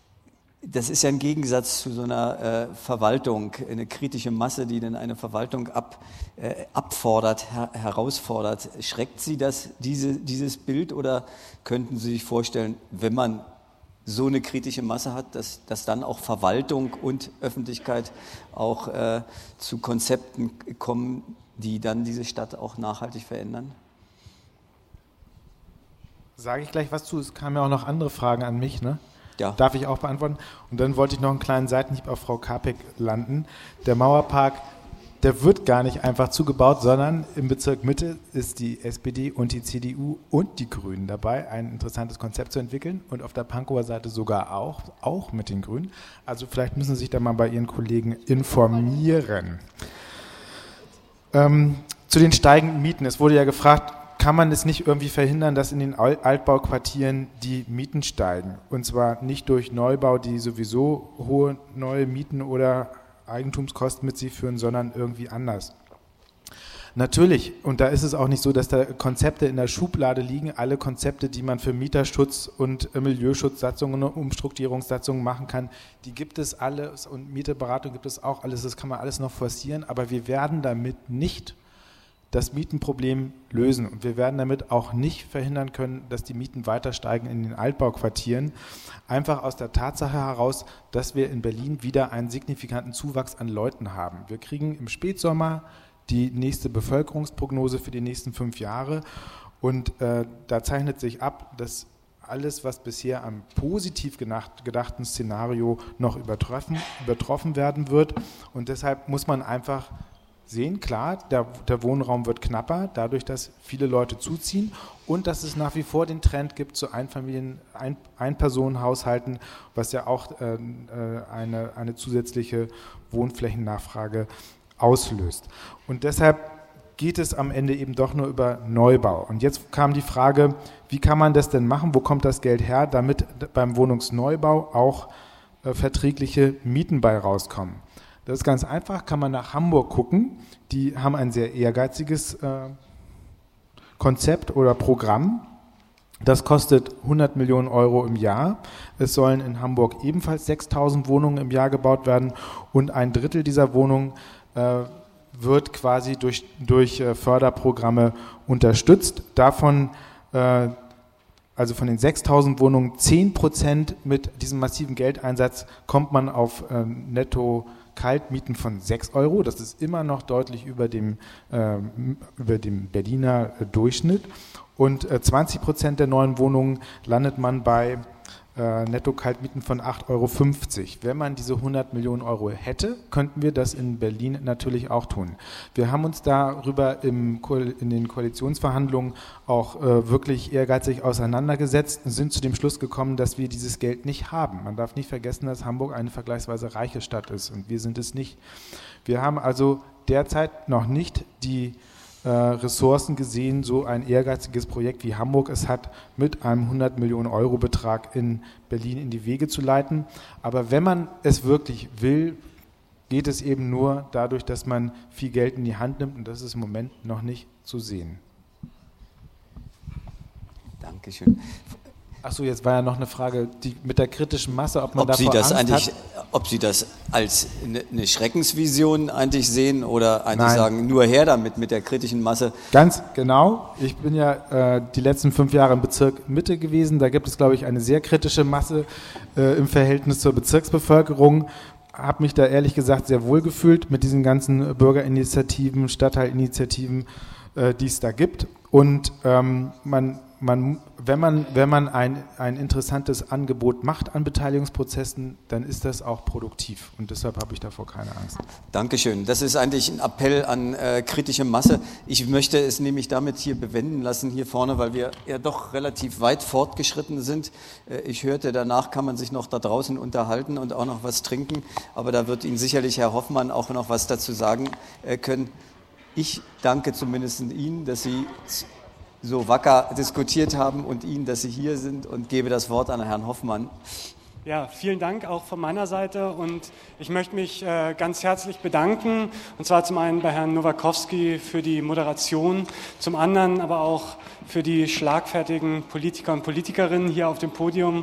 das ist ja ein Gegensatz zu so einer äh, Verwaltung, eine kritische Masse, die dann eine Verwaltung ab, äh, abfordert, her herausfordert. Schreckt Sie das, diese, dieses Bild, oder könnten Sie sich vorstellen, wenn man so eine kritische Masse hat, dass, dass dann auch Verwaltung und Öffentlichkeit auch äh, zu Konzepten kommen, die dann diese Stadt auch nachhaltig verändern? Sage ich gleich was zu, es kamen ja auch noch andere Fragen an mich, ne? Ja. Darf ich auch beantworten? Und dann wollte ich noch einen kleinen Seitenhieb auf Frau Kapek landen. Der Mauerpark, der wird gar nicht einfach zugebaut, sondern im Bezirk Mitte ist die S P D und die C D U und die Grünen dabei, ein interessantes Konzept zu entwickeln und auf der Pankower Seite sogar auch, auch mit den Grünen. Also vielleicht müssen Sie sich da mal bei Ihren Kollegen informieren. Ähm, zu den steigenden Mieten. Es wurde ja gefragt, kann man es nicht irgendwie verhindern, dass in den Altbauquartieren die Mieten steigen? Und zwar nicht durch Neubau, die sowieso hohe neue Mieten oder Eigentumskosten mit sich führen, sondern irgendwie anders. Natürlich, und da ist es auch nicht so, dass da Konzepte in der Schublade liegen, alle Konzepte, die man für Mieterschutz und Milieuschutzsatzungen und Umstrukturierungssatzungen machen kann, die gibt es alles und Mieterberatung gibt es auch alles, das kann man alles noch forcieren, aber wir werden damit nicht das Mietenproblem lösen. Und wir werden damit auch nicht verhindern können, dass die Mieten weiter steigen in den Altbauquartieren. Einfach aus der Tatsache heraus, dass wir in Berlin wieder einen signifikanten Zuwachs an Leuten haben. Wir kriegen im Spätsommer die nächste Bevölkerungsprognose für die nächsten fünf Jahre. Und äh, da zeichnet sich ab, dass alles, was bisher am positiv gedachten Szenario noch übertroffen, übertroffen werden wird. Und deshalb muss man einfach sehen, klar, der, der Wohnraum wird knapper, dadurch, dass viele Leute zuziehen und dass es nach wie vor den Trend gibt zu Einfamilien-, Ein Einpersonenhaushalten, was ja auch äh, eine, eine zusätzliche Wohnflächennachfrage auslöst. Und deshalb geht es am Ende eben doch nur über Neubau. Und jetzt kam die Frage, wie kann man das denn machen, wo kommt das Geld her, damit beim Wohnungsneubau auch äh, verträgliche Mieten bei rauskommen. Das ist ganz einfach, kann man nach Hamburg gucken. Die haben ein sehr ehrgeiziges äh, Konzept oder Programm. Das kostet hundert Millionen Euro im Jahr. Es sollen in Hamburg ebenfalls sechstausend Wohnungen im Jahr gebaut werden und ein Drittel dieser Wohnungen äh, wird quasi durch, durch äh, Förderprogramme unterstützt. Davon, äh, also von den sechstausend Wohnungen, zehn Prozent mit diesem massiven Geldeinsatz kommt man auf äh, netto Kaltmieten von sechs Euro, das ist immer noch deutlich über dem, äh, über dem Berliner äh, Durchschnitt. Und äh, zwanzig Prozent der neuen Wohnungen landet man bei äh, Netto-Kaltmieten von acht Euro fünfzig. Wenn man diese hundert Millionen Euro hätte, könnten wir das in Berlin natürlich auch tun. Wir haben uns darüber im Ko- in den Koalitionsverhandlungen auch äh, wirklich ehrgeizig auseinandergesetzt und sind zu dem Schluss gekommen, dass wir dieses Geld nicht haben. Man darf nicht vergessen, dass Hamburg eine vergleichsweise reiche Stadt ist und wir sind es nicht. Wir haben also derzeit noch nicht die äh, Ressourcen gesehen, so ein ehrgeiziges Projekt wie Hamburg es hat, mit einem hundert Millionen Euro Betrag in Berlin in die Wege zu leiten. Aber wenn man es wirklich will, geht es eben nur dadurch, dass man viel Geld in die Hand nimmt und das ist im Moment noch nicht zu sehen. Dankeschön. Achso, jetzt war ja noch eine Frage die, mit der kritischen Masse, ob man ob davor Sie das Angst eigentlich, hat. ob Sie das als eine, eine Schreckensvision eigentlich sehen oder eigentlich Nein. sagen, nur her damit mit der kritischen Masse? Ganz genau. Ich bin ja äh, die letzten fünf Jahre im Bezirk Mitte gewesen. Da gibt es, glaube ich, eine sehr kritische Masse äh, im Verhältnis zur Bezirksbevölkerung. Habe mich da ehrlich gesagt sehr wohl gefühlt mit diesen ganzen Bürgerinitiativen, Stadtteilinitiativen, äh, die es da gibt. Und ähm, man Man, wenn man, wenn man ein, ein interessantes Angebot macht an Beteiligungsprozessen, dann ist das auch produktiv. Und deshalb habe ich davor keine Angst. Dankeschön. Das ist eigentlich ein Appell an äh, kritische Masse. Ich möchte es nämlich damit hier bewenden lassen, hier vorne, weil wir ja doch relativ weit fortgeschritten sind. Äh, ich hörte, danach kann man sich noch da draußen unterhalten und auch noch was trinken. Aber da wird Ihnen sicherlich Herr Hoffmann auch noch was dazu sagen äh, können. Ich danke zumindest Ihnen, dass Sie so wacker diskutiert haben und Ihnen, dass Sie hier sind und gebe das Wort an Herrn Hoffmann. Ja, vielen Dank auch von meiner Seite und ich möchte mich äh, ganz herzlich bedanken und zwar zum einen bei Herrn Nowakowski für die Moderation, zum anderen aber auch für die schlagfertigen Politiker und Politikerinnen hier auf dem Podium,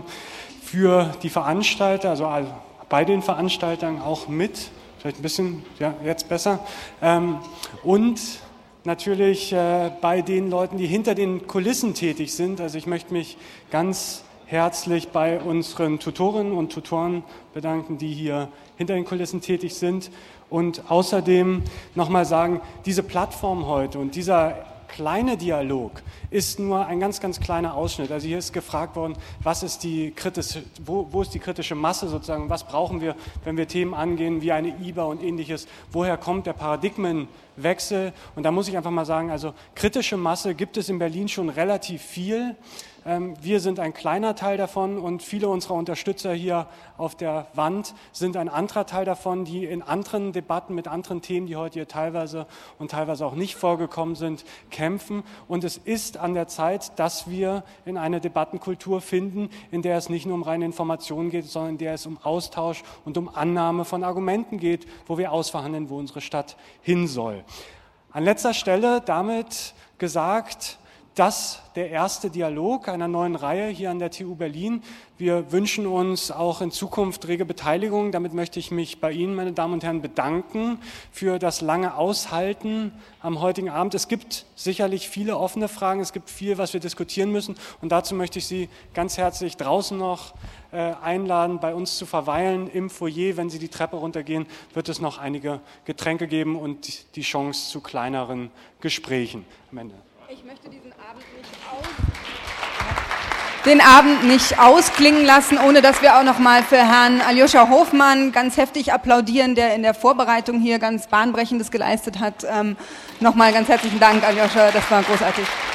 für die Veranstalter, also bei den Veranstaltern auch mit, vielleicht ein bisschen, ja, jetzt besser, ähm, und natürlich äh, bei den Leuten, die hinter den Kulissen tätig sind. Also ich möchte mich ganz herzlich bei unseren Tutorinnen und Tutoren bedanken, die hier hinter den Kulissen tätig sind. Und außerdem nochmal sagen, diese Plattform heute und dieser kleine Dialog ist nur ein ganz, ganz kleiner Ausschnitt. Also hier ist gefragt worden, was ist die kritische, wo, wo ist die kritische Masse sozusagen, was brauchen wir, wenn wir Themen angehen wie eine I B A und ähnliches, woher kommt der Paradigmenwechsel? Und da muss ich einfach mal sagen, also kritische Masse gibt es in Berlin schon relativ viel. Wir sind ein kleiner Teil davon und viele unserer Unterstützer hier auf der Wand sind ein anderer Teil davon, die in anderen Debatten mit anderen Themen, die heute hier teilweise und teilweise auch nicht vorgekommen sind, kämpfen. Und es ist an der Zeit, dass wir in eine Debattenkultur finden, in der es nicht nur um reine Informationen geht, sondern in der es um Austausch und um Annahme von Argumenten geht, wo wir ausverhandeln, wo unsere Stadt hin soll. An letzter Stelle damit gesagt, das der erste Dialog einer neuen Reihe hier an der T U Berlin. Wir wünschen uns auch in Zukunft rege Beteiligung. Damit möchte ich mich bei Ihnen, meine Damen und Herren, bedanken für das lange Aushalten am heutigen Abend. Es gibt sicherlich viele offene Fragen, es gibt viel, was wir diskutieren müssen. Und dazu möchte ich Sie ganz herzlich draußen noch äh, einladen, bei uns zu verweilen im Foyer. Wenn Sie die Treppe runtergehen, wird es noch einige Getränke geben und die Chance zu kleineren Gesprächen am Ende. Ich möchte diesen Abend nicht aus den Abend nicht ausklingen lassen, ohne dass wir auch noch mal für Herrn Aljoscha Hofmann ganz heftig applaudieren, der in der Vorbereitung hier ganz Bahnbrechendes geleistet hat. Ähm, noch mal ganz herzlichen Dank, Aljoscha, das war großartig.